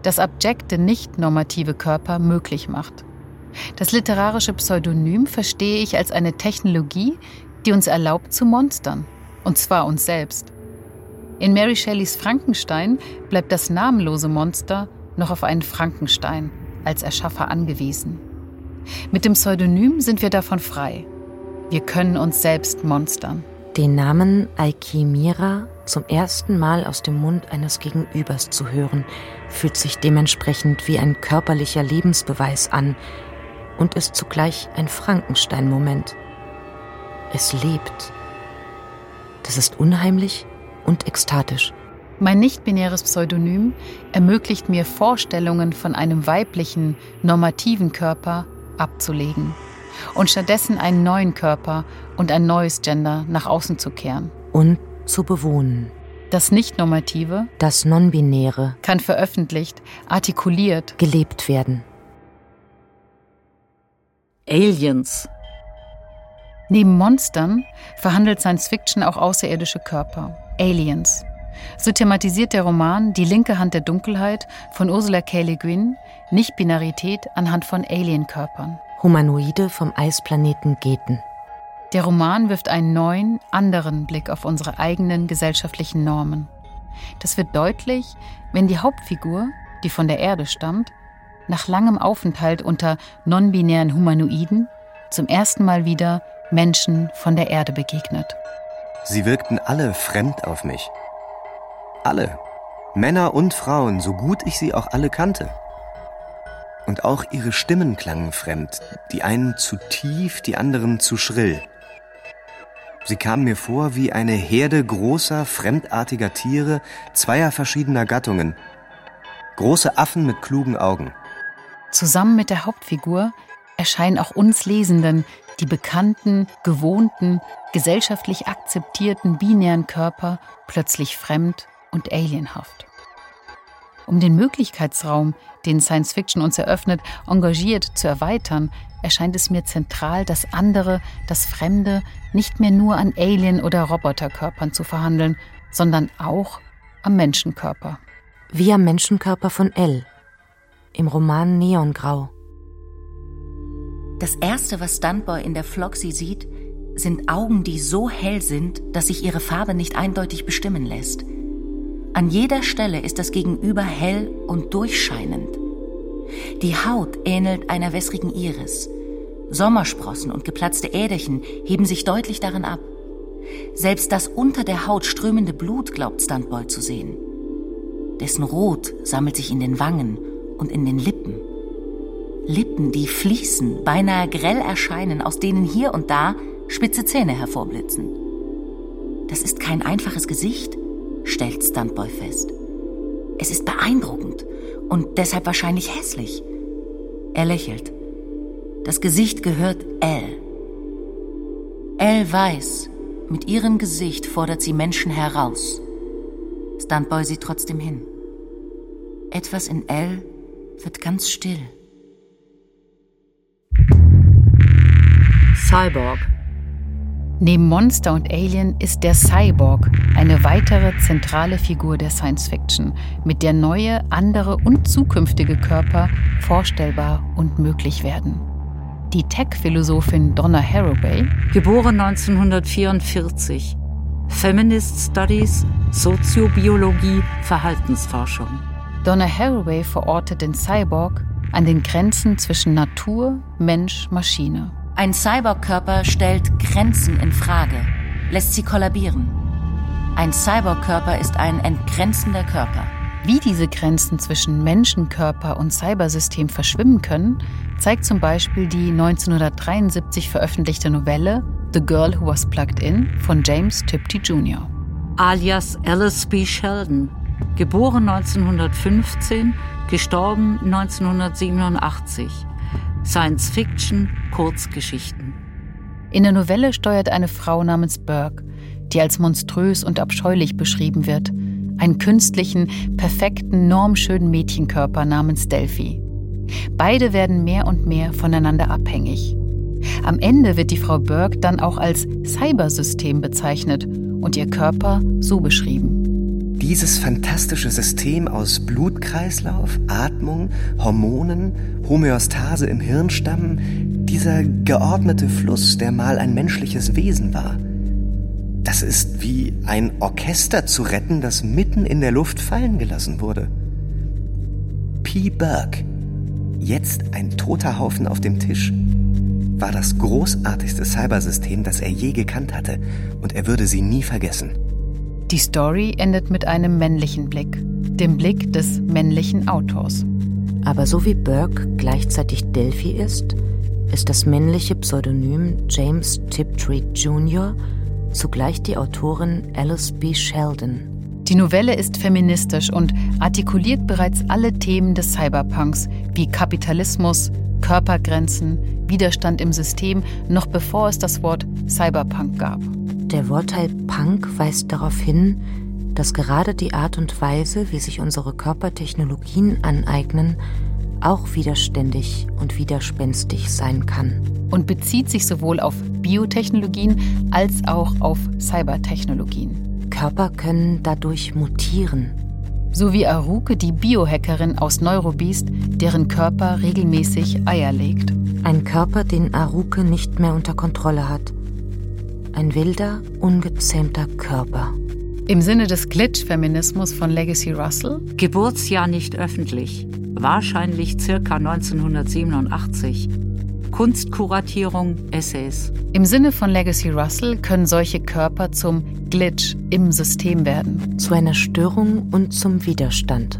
das abjekte, nicht-normative Körper möglich macht. Das literarische Pseudonym verstehe ich als eine Technologie, die uns erlaubt zu monstern, und zwar uns selbst. In Mary Shelleys Frankenstein bleibt das namenlose Monster noch auf einen Frankenstein als Erschaffer angewiesen. Mit dem Pseudonym sind wir davon frei. Wir können uns selbst monstern. Den Namen Aikimira zum ersten Mal aus dem Mund eines Gegenübers zu hören, fühlt sich dementsprechend wie ein körperlicher Lebensbeweis an und ist zugleich ein Frankenstein-Moment. Es lebt. Das ist unheimlich und ekstatisch. Mein nicht-binäres Pseudonym ermöglicht mir, Vorstellungen von einem weiblichen, normativen Körper abzulegen und stattdessen einen neuen Körper und ein neues Gender nach außen zu kehren. Und zu bewohnen. Das Nicht-Normative, das Non-Binäre, kann veröffentlicht, artikuliert, gelebt werden. Aliens. Neben Monstern verhandelt Science Fiction auch außerirdische Körper, Aliens. So thematisiert der Roman Die linke Hand der Dunkelheit von Ursula K. Le Guin Nicht-Binarität anhand von Alienkörpern. Humanoide vom Eisplaneten Geten. Der Roman wirft einen neuen, anderen Blick auf unsere eigenen gesellschaftlichen Normen. Das wird deutlich, wenn die Hauptfigur, die von der Erde stammt, nach langem Aufenthalt unter non-binären Humanoiden zum ersten Mal wieder Menschen von der Erde begegnet. Sie wirkten alle fremd auf mich. Alle. Männer und Frauen, so gut ich sie auch alle kannte. Und auch ihre Stimmen klangen fremd. Die einen zu tief, die anderen zu schrill. Sie kamen mir vor wie eine Herde großer, fremdartiger Tiere zweier verschiedener Gattungen. Große Affen mit klugen Augen. Zusammen mit der Hauptfigur erscheinen auch uns Lesenden die bekannten, gewohnten, gesellschaftlich akzeptierten binären Körper plötzlich fremd und alienhaft. Um den Möglichkeitsraum, den Science Fiction uns eröffnet, engagiert zu erweitern, erscheint es mir zentral, das andere, das Fremde, nicht mehr nur an Alien- oder Roboterkörpern zu verhandeln, sondern auch am Menschenkörper. Wie am Menschenkörper von Elle im Roman Neongrau. Das Erste, was Stuntboy in der Floxy sieht, sind Augen, die so hell sind, dass sich ihre Farbe nicht eindeutig bestimmen lässt. An jeder Stelle ist das Gegenüber hell und durchscheinend. Die Haut ähnelt einer wässrigen Iris. Sommersprossen und geplatzte Äderchen heben sich deutlich darin ab. Selbst das unter der Haut strömende Blut glaubt Stuntboy zu sehen. Dessen Rot sammelt sich in den Wangen und in den Lippen. Lippen, die fließen, beinahe grell erscheinen, aus denen hier und da spitze Zähne hervorblitzen. Das ist kein einfaches Gesicht, stellt Stuntboy fest. Es ist beeindruckend und deshalb wahrscheinlich hässlich. Er lächelt. Das Gesicht gehört Elle. Elle weiß, mit ihrem Gesicht fordert sie Menschen heraus. Stuntboy sieht trotzdem hin. Etwas in Elle wird ganz still. Cyborg. Neben Monster und Alien ist der Cyborg eine weitere zentrale Figur der Science Fiction, mit der neue, andere und zukünftige Körper vorstellbar und möglich werden. Die Tech-Philosophin Donna Haraway, Geboren neunzehnhundertvierundvierzig, Feminist Studies, Soziobiologie, Verhaltensforschung. Donna Haraway verortet den Cyborg an den Grenzen zwischen Natur, Mensch, Maschine. Ein Cyborg-Körper stellt Grenzen in Frage, lässt sie kollabieren. Ein Cyborg-Körper ist ein entgrenzender Körper. Wie diese Grenzen zwischen Menschenkörper und Cybersystem verschwimmen können, zeigt zum Beispiel die neunzehnhundertdreiundsiebzig veröffentlichte Novelle The Girl Who Was Plugged In von James Tiptree Junior Alias Alice B. Sheldon, geboren neunzehnhundertfünfzehn, gestorben neunzehnhundertsiebenundachtzig. Science-Fiction, Kurzgeschichten. In der Novelle steuert eine Frau namens Burke, die als monströs und abscheulich beschrieben wird, einen künstlichen, perfekten, normschönen Mädchenkörper namens Delphi. Beide werden mehr und mehr voneinander abhängig. Am Ende wird die Frau Burke dann auch als Cybersystem bezeichnet und ihr Körper so beschrieben. Dieses fantastische System aus Blutkreislauf, Atmung, Hormonen, Homöostase im Hirnstamm, dieser geordnete Fluss, der mal ein menschliches Wesen war. Das ist wie ein Orchester zu retten, das mitten in der Luft fallen gelassen wurde. P. Burke, jetzt ein toter Haufen auf dem Tisch, war das großartigste Cybersystem, das er je gekannt hatte, und er würde sie nie vergessen. Die Story endet mit einem männlichen Blick, dem Blick des männlichen Autors. Aber so wie Burke gleichzeitig Delphi ist, ist das männliche Pseudonym James Tiptree Junior zugleich die Autorin Alice B. Sheldon. Die Novelle ist feministisch und artikuliert bereits alle Themen des Cyberpunks, wie Kapitalismus, Körpergrenzen, Widerstand im System, noch bevor es das Wort Cyberpunk gab. Der Wortteil Punk weist darauf hin, dass gerade die Art und Weise, wie sich unsere Körpertechnologien aneignen, auch widerständig und widerspenstig sein kann. Und bezieht sich sowohl auf Biotechnologien als auch auf Cybertechnologien. Körper können dadurch mutieren. So wie Aruke, die Biohackerin aus Neurobeast, deren Körper regelmäßig Eier legt. Ein Körper, den Aruke nicht mehr unter Kontrolle hat. Ein wilder, ungezähmter Körper. Im Sinne des Glitch-Feminismus von Legacy Russell? Geburtsjahr nicht öffentlich. Wahrscheinlich circa neunzehnhundertsiebenundachtzig. Kunstkuratierung, Essays. Im Sinne von Legacy Russell können solche Körper zum Glitch im System werden. Zu einer Störung und zum Widerstand.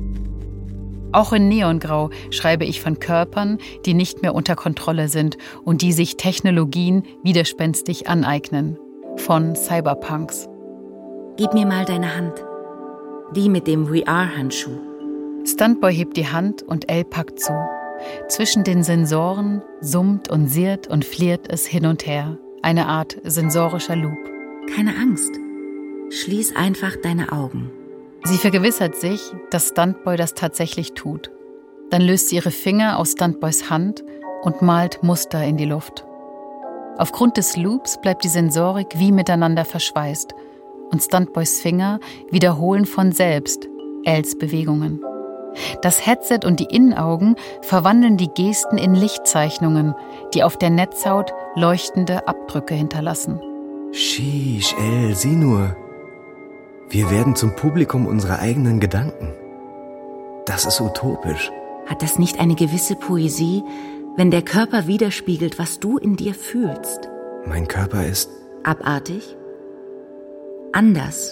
Auch in Neongrau schreibe ich von Körpern, die nicht mehr unter Kontrolle sind und die sich Technologien widerspenstig aneignen. Von Cyberpunks. Gib mir mal deine Hand. Die mit dem We Are-Handschuh. Stuntboy hebt die Hand und Elle packt zu. Zwischen den Sensoren summt und sirrt und flirrt es hin und her. Eine Art sensorischer Loop. Keine Angst. Schließ einfach deine Augen. Sie vergewissert sich, dass Stuntboy das tatsächlich tut. Dann löst sie ihre Finger aus Stuntboys Hand und malt Muster in die Luft. Aufgrund des Loops bleibt die Sensorik wie miteinander verschweißt und Stuntboys Finger wiederholen von selbst Els Bewegungen. Das Headset und die Innenaugen verwandeln die Gesten in Lichtzeichnungen, die auf der Netzhaut leuchtende Abdrücke hinterlassen. Sheesh, Elle, sieh nur. Wir werden zum Publikum unserer eigenen Gedanken. Das ist utopisch. Hat das nicht eine gewisse Poesie, wenn der Körper widerspiegelt, was du in dir fühlst? Mein Körper ist... Abartig? Anders?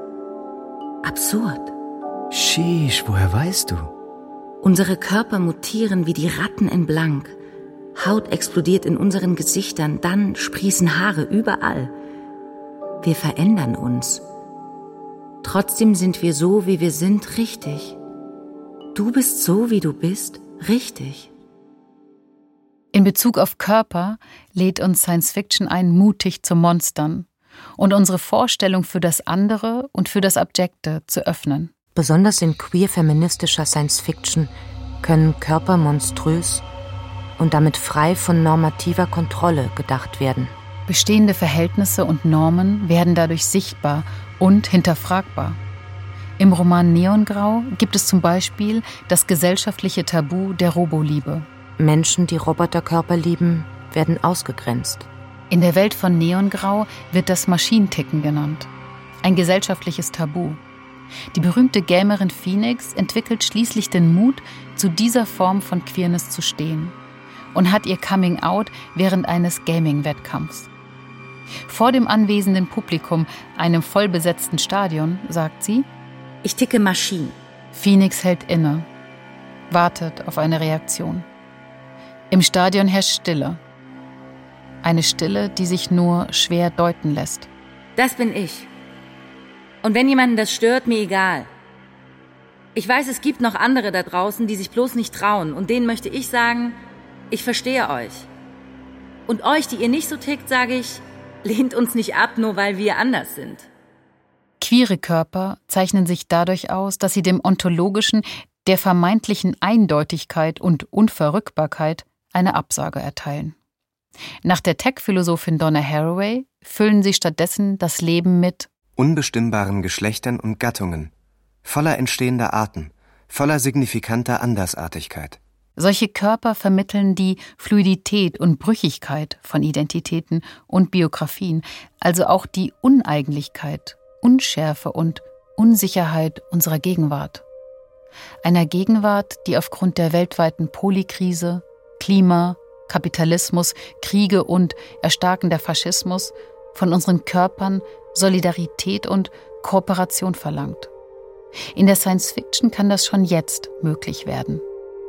Absurd? Sheesh, woher weißt du? Unsere Körper mutieren wie die Ratten in Blank. Haut explodiert in unseren Gesichtern, dann sprießen Haare überall. Wir verändern uns. Trotzdem sind wir so, wie wir sind, richtig. Du bist so, wie du bist, richtig. In Bezug auf Körper lädt uns Science Fiction ein, mutig zu monstern und unsere Vorstellung für das andere und für das Abjekte zu öffnen. Besonders in queer-feministischer Science-Fiction können Körper monströs und damit frei von normativer Kontrolle gedacht werden. Bestehende Verhältnisse und Normen werden dadurch sichtbar und hinterfragbar. Im Roman Neongrau gibt es zum Beispiel das gesellschaftliche Tabu der Roboliebe. Menschen, die Roboterkörper lieben, werden ausgegrenzt. In der Welt von Neongrau wird das Maschinenticken genannt. Ein gesellschaftliches Tabu. Die berühmte Gamerin Phoenix entwickelt schließlich den Mut, zu dieser Form von Queerness zu stehen und hat ihr Coming-out während eines Gaming-Wettkampfs. Vor dem anwesenden Publikum, einem vollbesetzten Stadion, sagt sie: Ich ticke Maschinen. Phoenix hält inne, wartet auf eine Reaktion. Im Stadion herrscht Stille. Eine Stille, die sich nur schwer deuten lässt. Das bin ich. Und wenn jemanden das stört, mir egal. Ich weiß, es gibt noch andere da draußen, die sich bloß nicht trauen. Und denen möchte ich sagen, ich verstehe euch. Und euch, die ihr nicht so tickt, sage ich, lehnt uns nicht ab, nur weil wir anders sind. Queere Körper zeichnen sich dadurch aus, dass sie dem Ontologischen, der vermeintlichen Eindeutigkeit und Unverrückbarkeit eine Absage erteilen. Nach der Tech-Philosophin Donna Haraway füllen sie stattdessen das Leben mit unbestimmbaren Geschlechtern und Gattungen, voller entstehender Arten, voller signifikanter Andersartigkeit. Solche Körper vermitteln die Fluidität und Brüchigkeit von Identitäten und Biografien, also auch die Uneigentlichkeit, Unschärfe und Unsicherheit unserer Gegenwart. Einer Gegenwart, die aufgrund der weltweiten Polykrise, Klima, Kapitalismus, Kriege und erstarkender Faschismus von unseren Körpern Solidarität und Kooperation verlangt. In der Science-Fiction kann das schon jetzt möglich werden.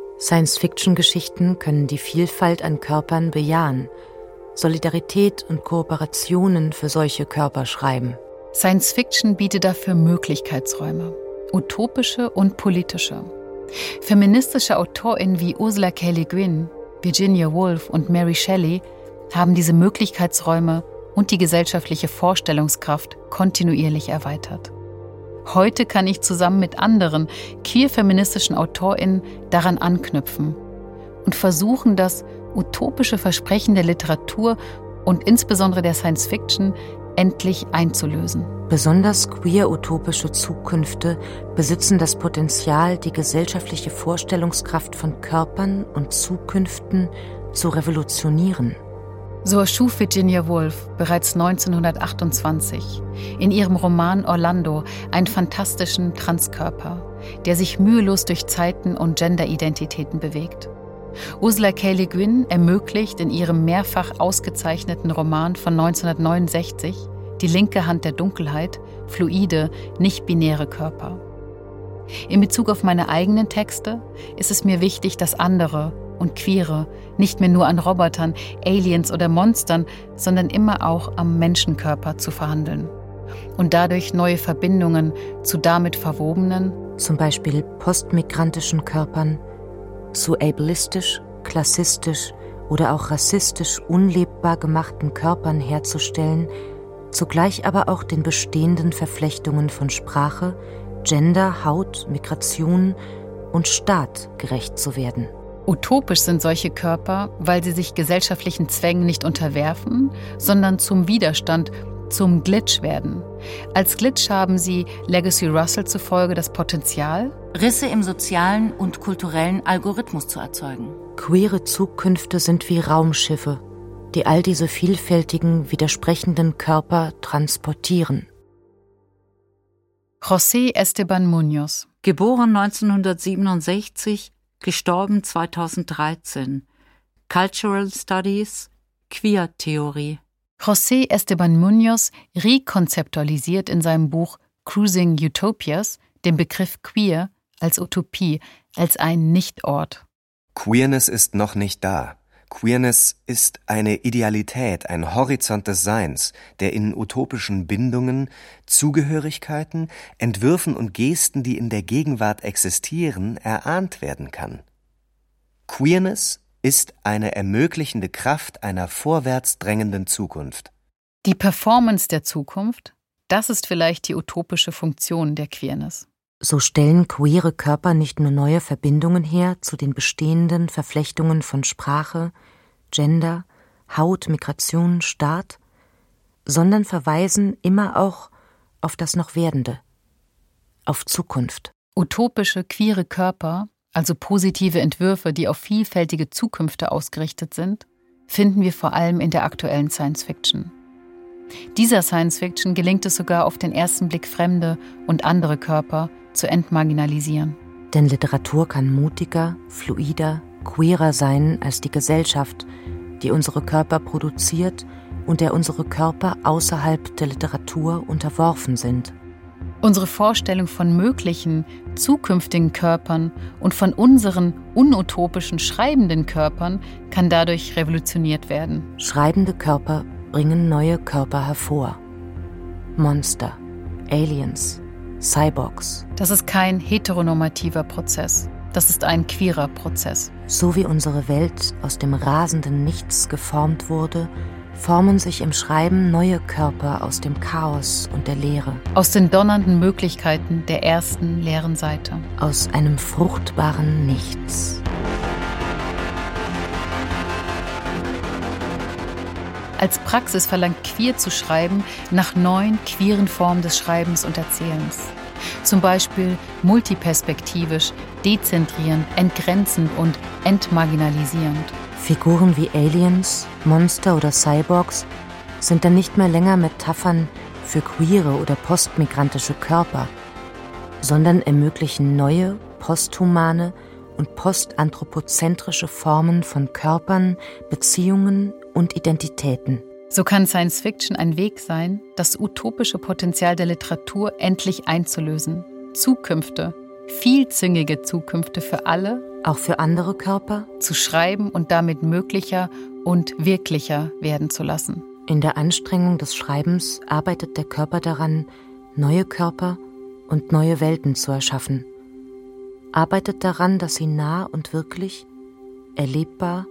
Science-Fiction-Geschichten können die Vielfalt an Körpern bejahen, Solidarität und Kooperationen für solche Körper schreiben. Science-Fiction bietet dafür Möglichkeitsräume, utopische und politische. Feministische AutorInnen wie Ursula K. Le Guin, Virginia Woolf und Mary Shelley haben diese Möglichkeitsräume und die gesellschaftliche Vorstellungskraft kontinuierlich erweitert. Heute kann ich zusammen mit anderen queer-feministischen AutorInnen daran anknüpfen und versuchen, das utopische Versprechen der Literatur und insbesondere der Science-Fiction endlich einzulösen. Besonders queer-utopische Zukünfte besitzen das Potenzial, die gesellschaftliche Vorstellungskraft von Körpern und Zukünften zu revolutionieren. So erschuf Virginia Woolf bereits neunzehnhundertachtundzwanzig in ihrem Roman Orlando einen fantastischen Transkörper, der sich mühelos durch Zeiten und Genderidentitäten bewegt. Ursula K. Le Guin ermöglicht in ihrem mehrfach ausgezeichneten Roman von neunzehnhundertneunundsechzig Die linke Hand der Dunkelheit fluide, nicht-binäre Körper. In Bezug auf meine eigenen Texte ist es mir wichtig, dass andere und Queere nicht mehr nur an Robotern, Aliens oder Monstern, sondern immer auch am Menschenkörper zu verhandeln und dadurch neue Verbindungen zu damit verwobenen, zum Beispiel postmigrantischen Körpern, zu ableistisch, klassistisch oder auch rassistisch unlebbar gemachten Körpern herzustellen, zugleich aber auch den bestehenden Verflechtungen von Sprache, Gender, Haut, Migration und Staat gerecht zu werden. Utopisch sind solche Körper, weil sie sich gesellschaftlichen Zwängen nicht unterwerfen, sondern zum Widerstand, zum Glitch werden. Als Glitch haben sie Legacy Russell zufolge das Potenzial, Risse im sozialen und kulturellen Algorithmus zu erzeugen. Queere Zukünfte sind wie Raumschiffe, die all diese vielfältigen, widersprechenden Körper transportieren. José Esteban Muñoz. Geboren neunzehnhundertsiebenundsechzig, gestorben zweitausenddreizehn. Cultural Studies, Queer-Theorie. José Esteban Muñoz rekonzeptualisiert in seinem Buch Cruising Utopias den Begriff Queer als Utopie, als ein Nichtort. Queerness ist noch nicht da. Queerness ist eine Idealität, ein Horizont des Seins, der in utopischen Bindungen, Zugehörigkeiten, Entwürfen und Gesten, die in der Gegenwart existieren, erahnt werden kann. Queerness ist eine ermöglichende Kraft einer vorwärts drängenden Zukunft. Die Performance der Zukunft, das ist vielleicht die utopische Funktion der Queerness. So stellen queere Körper nicht nur neue Verbindungen her zu den bestehenden Verflechtungen von Sprache, Gender, Haut, Migration, Staat, sondern verweisen immer auch auf das noch Werdende, auf Zukunft. Utopische queere Körper, also positive Entwürfe, die auf vielfältige Zukünfte ausgerichtet sind, finden wir vor allem in der aktuellen Science-Fiction. Dieser Science-Fiction gelingt es sogar auf den ersten Blick, fremde und andere Körper zu entmarginalisieren. Denn Literatur kann mutiger, fluider, queerer sein als die Gesellschaft, die unsere Körper produziert und der unsere Körper außerhalb der Literatur unterworfen sind. Unsere Vorstellung von möglichen, zukünftigen Körpern und von unseren unutopischen, schreibenden Körpern kann dadurch revolutioniert werden. Schreibende Körper bringen neue Körper hervor. Monster, Aliens, Cyborgs. Das ist kein heteronormativer Prozess. Das ist ein queerer Prozess. So wie unsere Welt aus dem rasenden Nichts geformt wurde, formen sich im Schreiben neue Körper aus dem Chaos und der Leere. Aus den donnernden Möglichkeiten der ersten leeren Seite. Aus einem fruchtbaren Nichts. Als Praxis verlangt queer zu schreiben nach neuen queeren Formen des Schreibens und Erzählens. Zum Beispiel multiperspektivisch, dezentrierend, entgrenzend und entmarginalisierend. Figuren wie Aliens, Monster oder Cyborgs sind dann nicht mehr länger Metaphern für queere oder postmigrantische Körper, sondern ermöglichen neue, posthumane und postanthropozentrische Formen von Körpern, Beziehungen und Identitäten. So kann Science Fiction ein Weg sein, das utopische Potenzial der Literatur endlich einzulösen. Zukünfte, vielzüngige Zukünfte für alle, auch für andere Körper, zu schreiben und damit möglicher und wirklicher werden zu lassen. In der Anstrengung des Schreibens arbeitet der Körper daran, neue Körper und neue Welten zu erschaffen. Arbeitet daran, dass sie nah und wirklich, erlebbar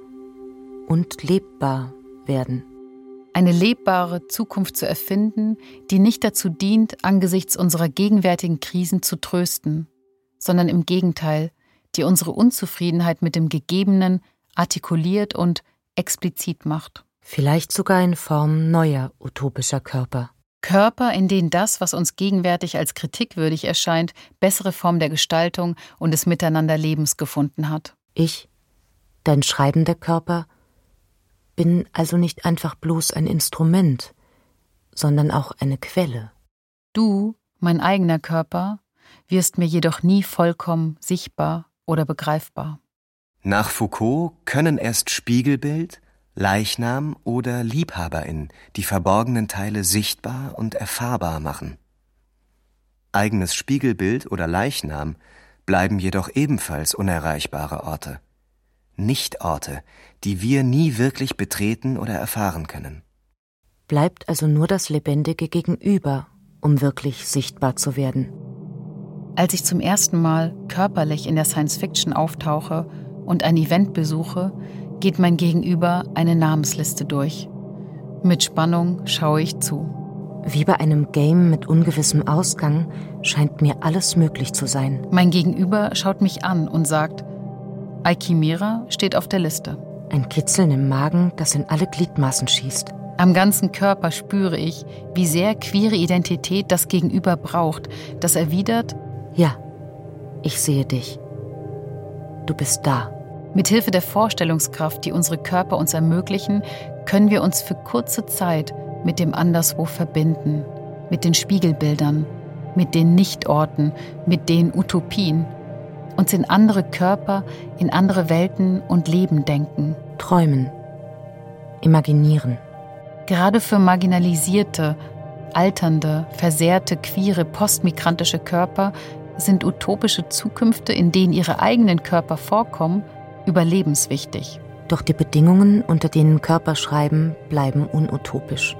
und lebbar werden. Eine lebbare Zukunft zu erfinden, die nicht dazu dient, angesichts unserer gegenwärtigen Krisen zu trösten, sondern im Gegenteil, die unsere Unzufriedenheit mit dem Gegebenen artikuliert und explizit macht. Vielleicht sogar in Form neuer utopischer Körper. Körper, in denen das, was uns gegenwärtig als kritikwürdig erscheint, bessere Form der Gestaltung und des Miteinanderlebens gefunden hat. Ich, dein schreibender Körper, bin also nicht einfach bloß ein Instrument, sondern auch eine Quelle. Du, mein eigener Körper, wirst mir jedoch nie vollkommen sichtbar oder begreifbar. Nach Foucault können erst Spiegelbild, Leichnam oder Liebhaberin die verborgenen Teile sichtbar und erfahrbar machen. Eigenes Spiegelbild oder Leichnam bleiben jedoch ebenfalls unerreichbare Orte. Nicht-Orte, die wir nie wirklich betreten oder erfahren können. Bleibt also nur das lebendige Gegenüber, um wirklich sichtbar zu werden. Als ich zum ersten Mal körperlich in der Science-Fiction auftauche und ein Event besuche, geht mein Gegenüber eine Namensliste durch. Mit Spannung schaue ich zu. Wie bei einem Game mit ungewissem Ausgang scheint mir alles möglich zu sein. Mein Gegenüber schaut mich an und sagt, Alchimera steht auf der Liste. Ein Kitzeln im Magen, das in alle Gliedmaßen schießt. Am ganzen Körper spüre ich, wie sehr queere Identität das Gegenüber braucht, das erwidert, ja, ich sehe dich. Du bist da. Mithilfe der Vorstellungskraft, die unsere Körper uns ermöglichen, können wir uns für kurze Zeit mit dem Anderswo verbinden, mit den Spiegelbildern, mit den Nichtorten, mit den Utopien, uns in andere Körper, in andere Welten und Leben denken. Träumen, imaginieren. Gerade für marginalisierte, alternde, versehrte, queere, postmigrantische Körper sind utopische Zukünfte, in denen ihre eigenen Körper vorkommen, überlebenswichtig. Doch die Bedingungen, unter denen Körper schreiben, bleiben unutopisch.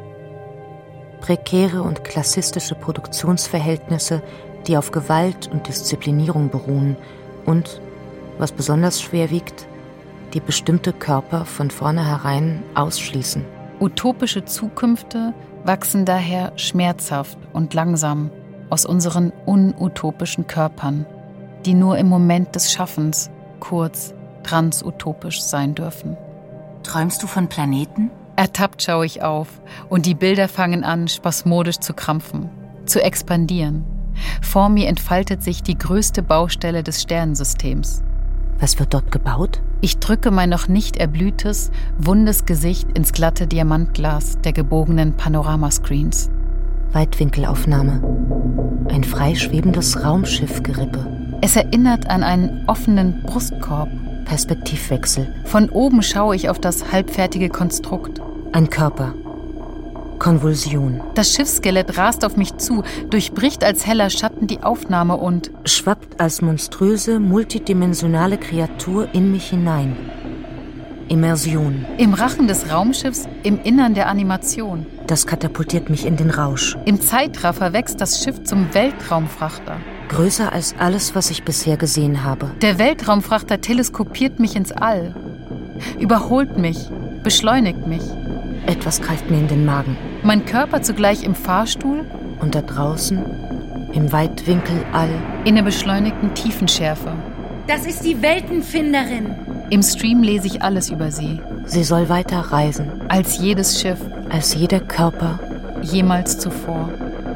Prekäre und klassistische Produktionsverhältnisse, die auf Gewalt und Disziplinierung beruhen und, was besonders schwer wiegt, die bestimmte Körper von vornherein ausschließen. Utopische Zukünfte wachsen daher schmerzhaft und langsam aus unseren unutopischen Körpern, die nur im Moment des Schaffens, kurz transutopisch sein dürfen. Träumst du von Planeten? Ertappt schaue ich auf und die Bilder fangen an, spasmodisch zu krampfen, zu expandieren. Vor mir entfaltet sich die größte Baustelle des Sternensystems. Was wird dort gebaut? Ich drücke mein noch nicht erblühtes, wundes Gesicht ins glatte Diamantglas der gebogenen Panoramascreens. Weitwinkelaufnahme. Ein freischwebendes Raumschiffgerippe. Es erinnert an einen offenen Brustkorb. Perspektivwechsel. Von oben schaue ich auf das halbfertige Konstrukt. Ein Körper. Konvulsion. Das Schiffsskelett rast auf mich zu, durchbricht als heller Schatten die Aufnahme und schwappt als monströse, multidimensionale Kreatur in mich hinein. Immersion. Im Rachen des Raumschiffs, im Innern der Animation. Das katapultiert mich in den Rausch. Im Zeitraffer wächst das Schiff zum Weltraumfrachter. Größer als alles, was ich bisher gesehen habe. Der Weltraumfrachter teleskopiert mich ins All, überholt mich, beschleunigt mich. Etwas greift mir in den Magen. Mein Körper zugleich im Fahrstuhl. Und da draußen, im Weitwinkelall. In der beschleunigten Tiefenschärfe. Das ist die Weltenfinderin. Im Stream lese ich alles über sie. Sie soll weiter reisen. Als jedes Schiff, als jeder Körper jemals zuvor.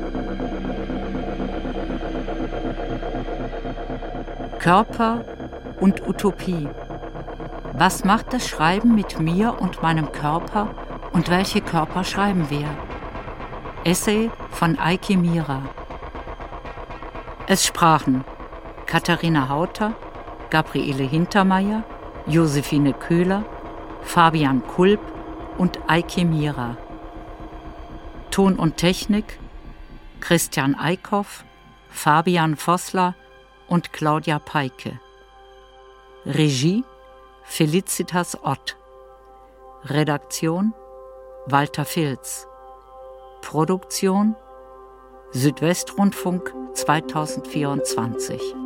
Körper und Utopie. Was macht das Schreiben mit mir und meinem Körper und welche Körper schreiben wir? Essay von Eike Mira. Es sprachen Katharina Hauter, Gabriele Hintermeier, Josephine Köhler, Fabian Kulp und Eike Mira. Ton und Technik Christian Eickhoff, Fabian Vossler und Claudia Peike. Regie Felicitas Ott. Redaktion Walter Filz. Produktion Südwestrundfunk zweitausendvierundzwanzig.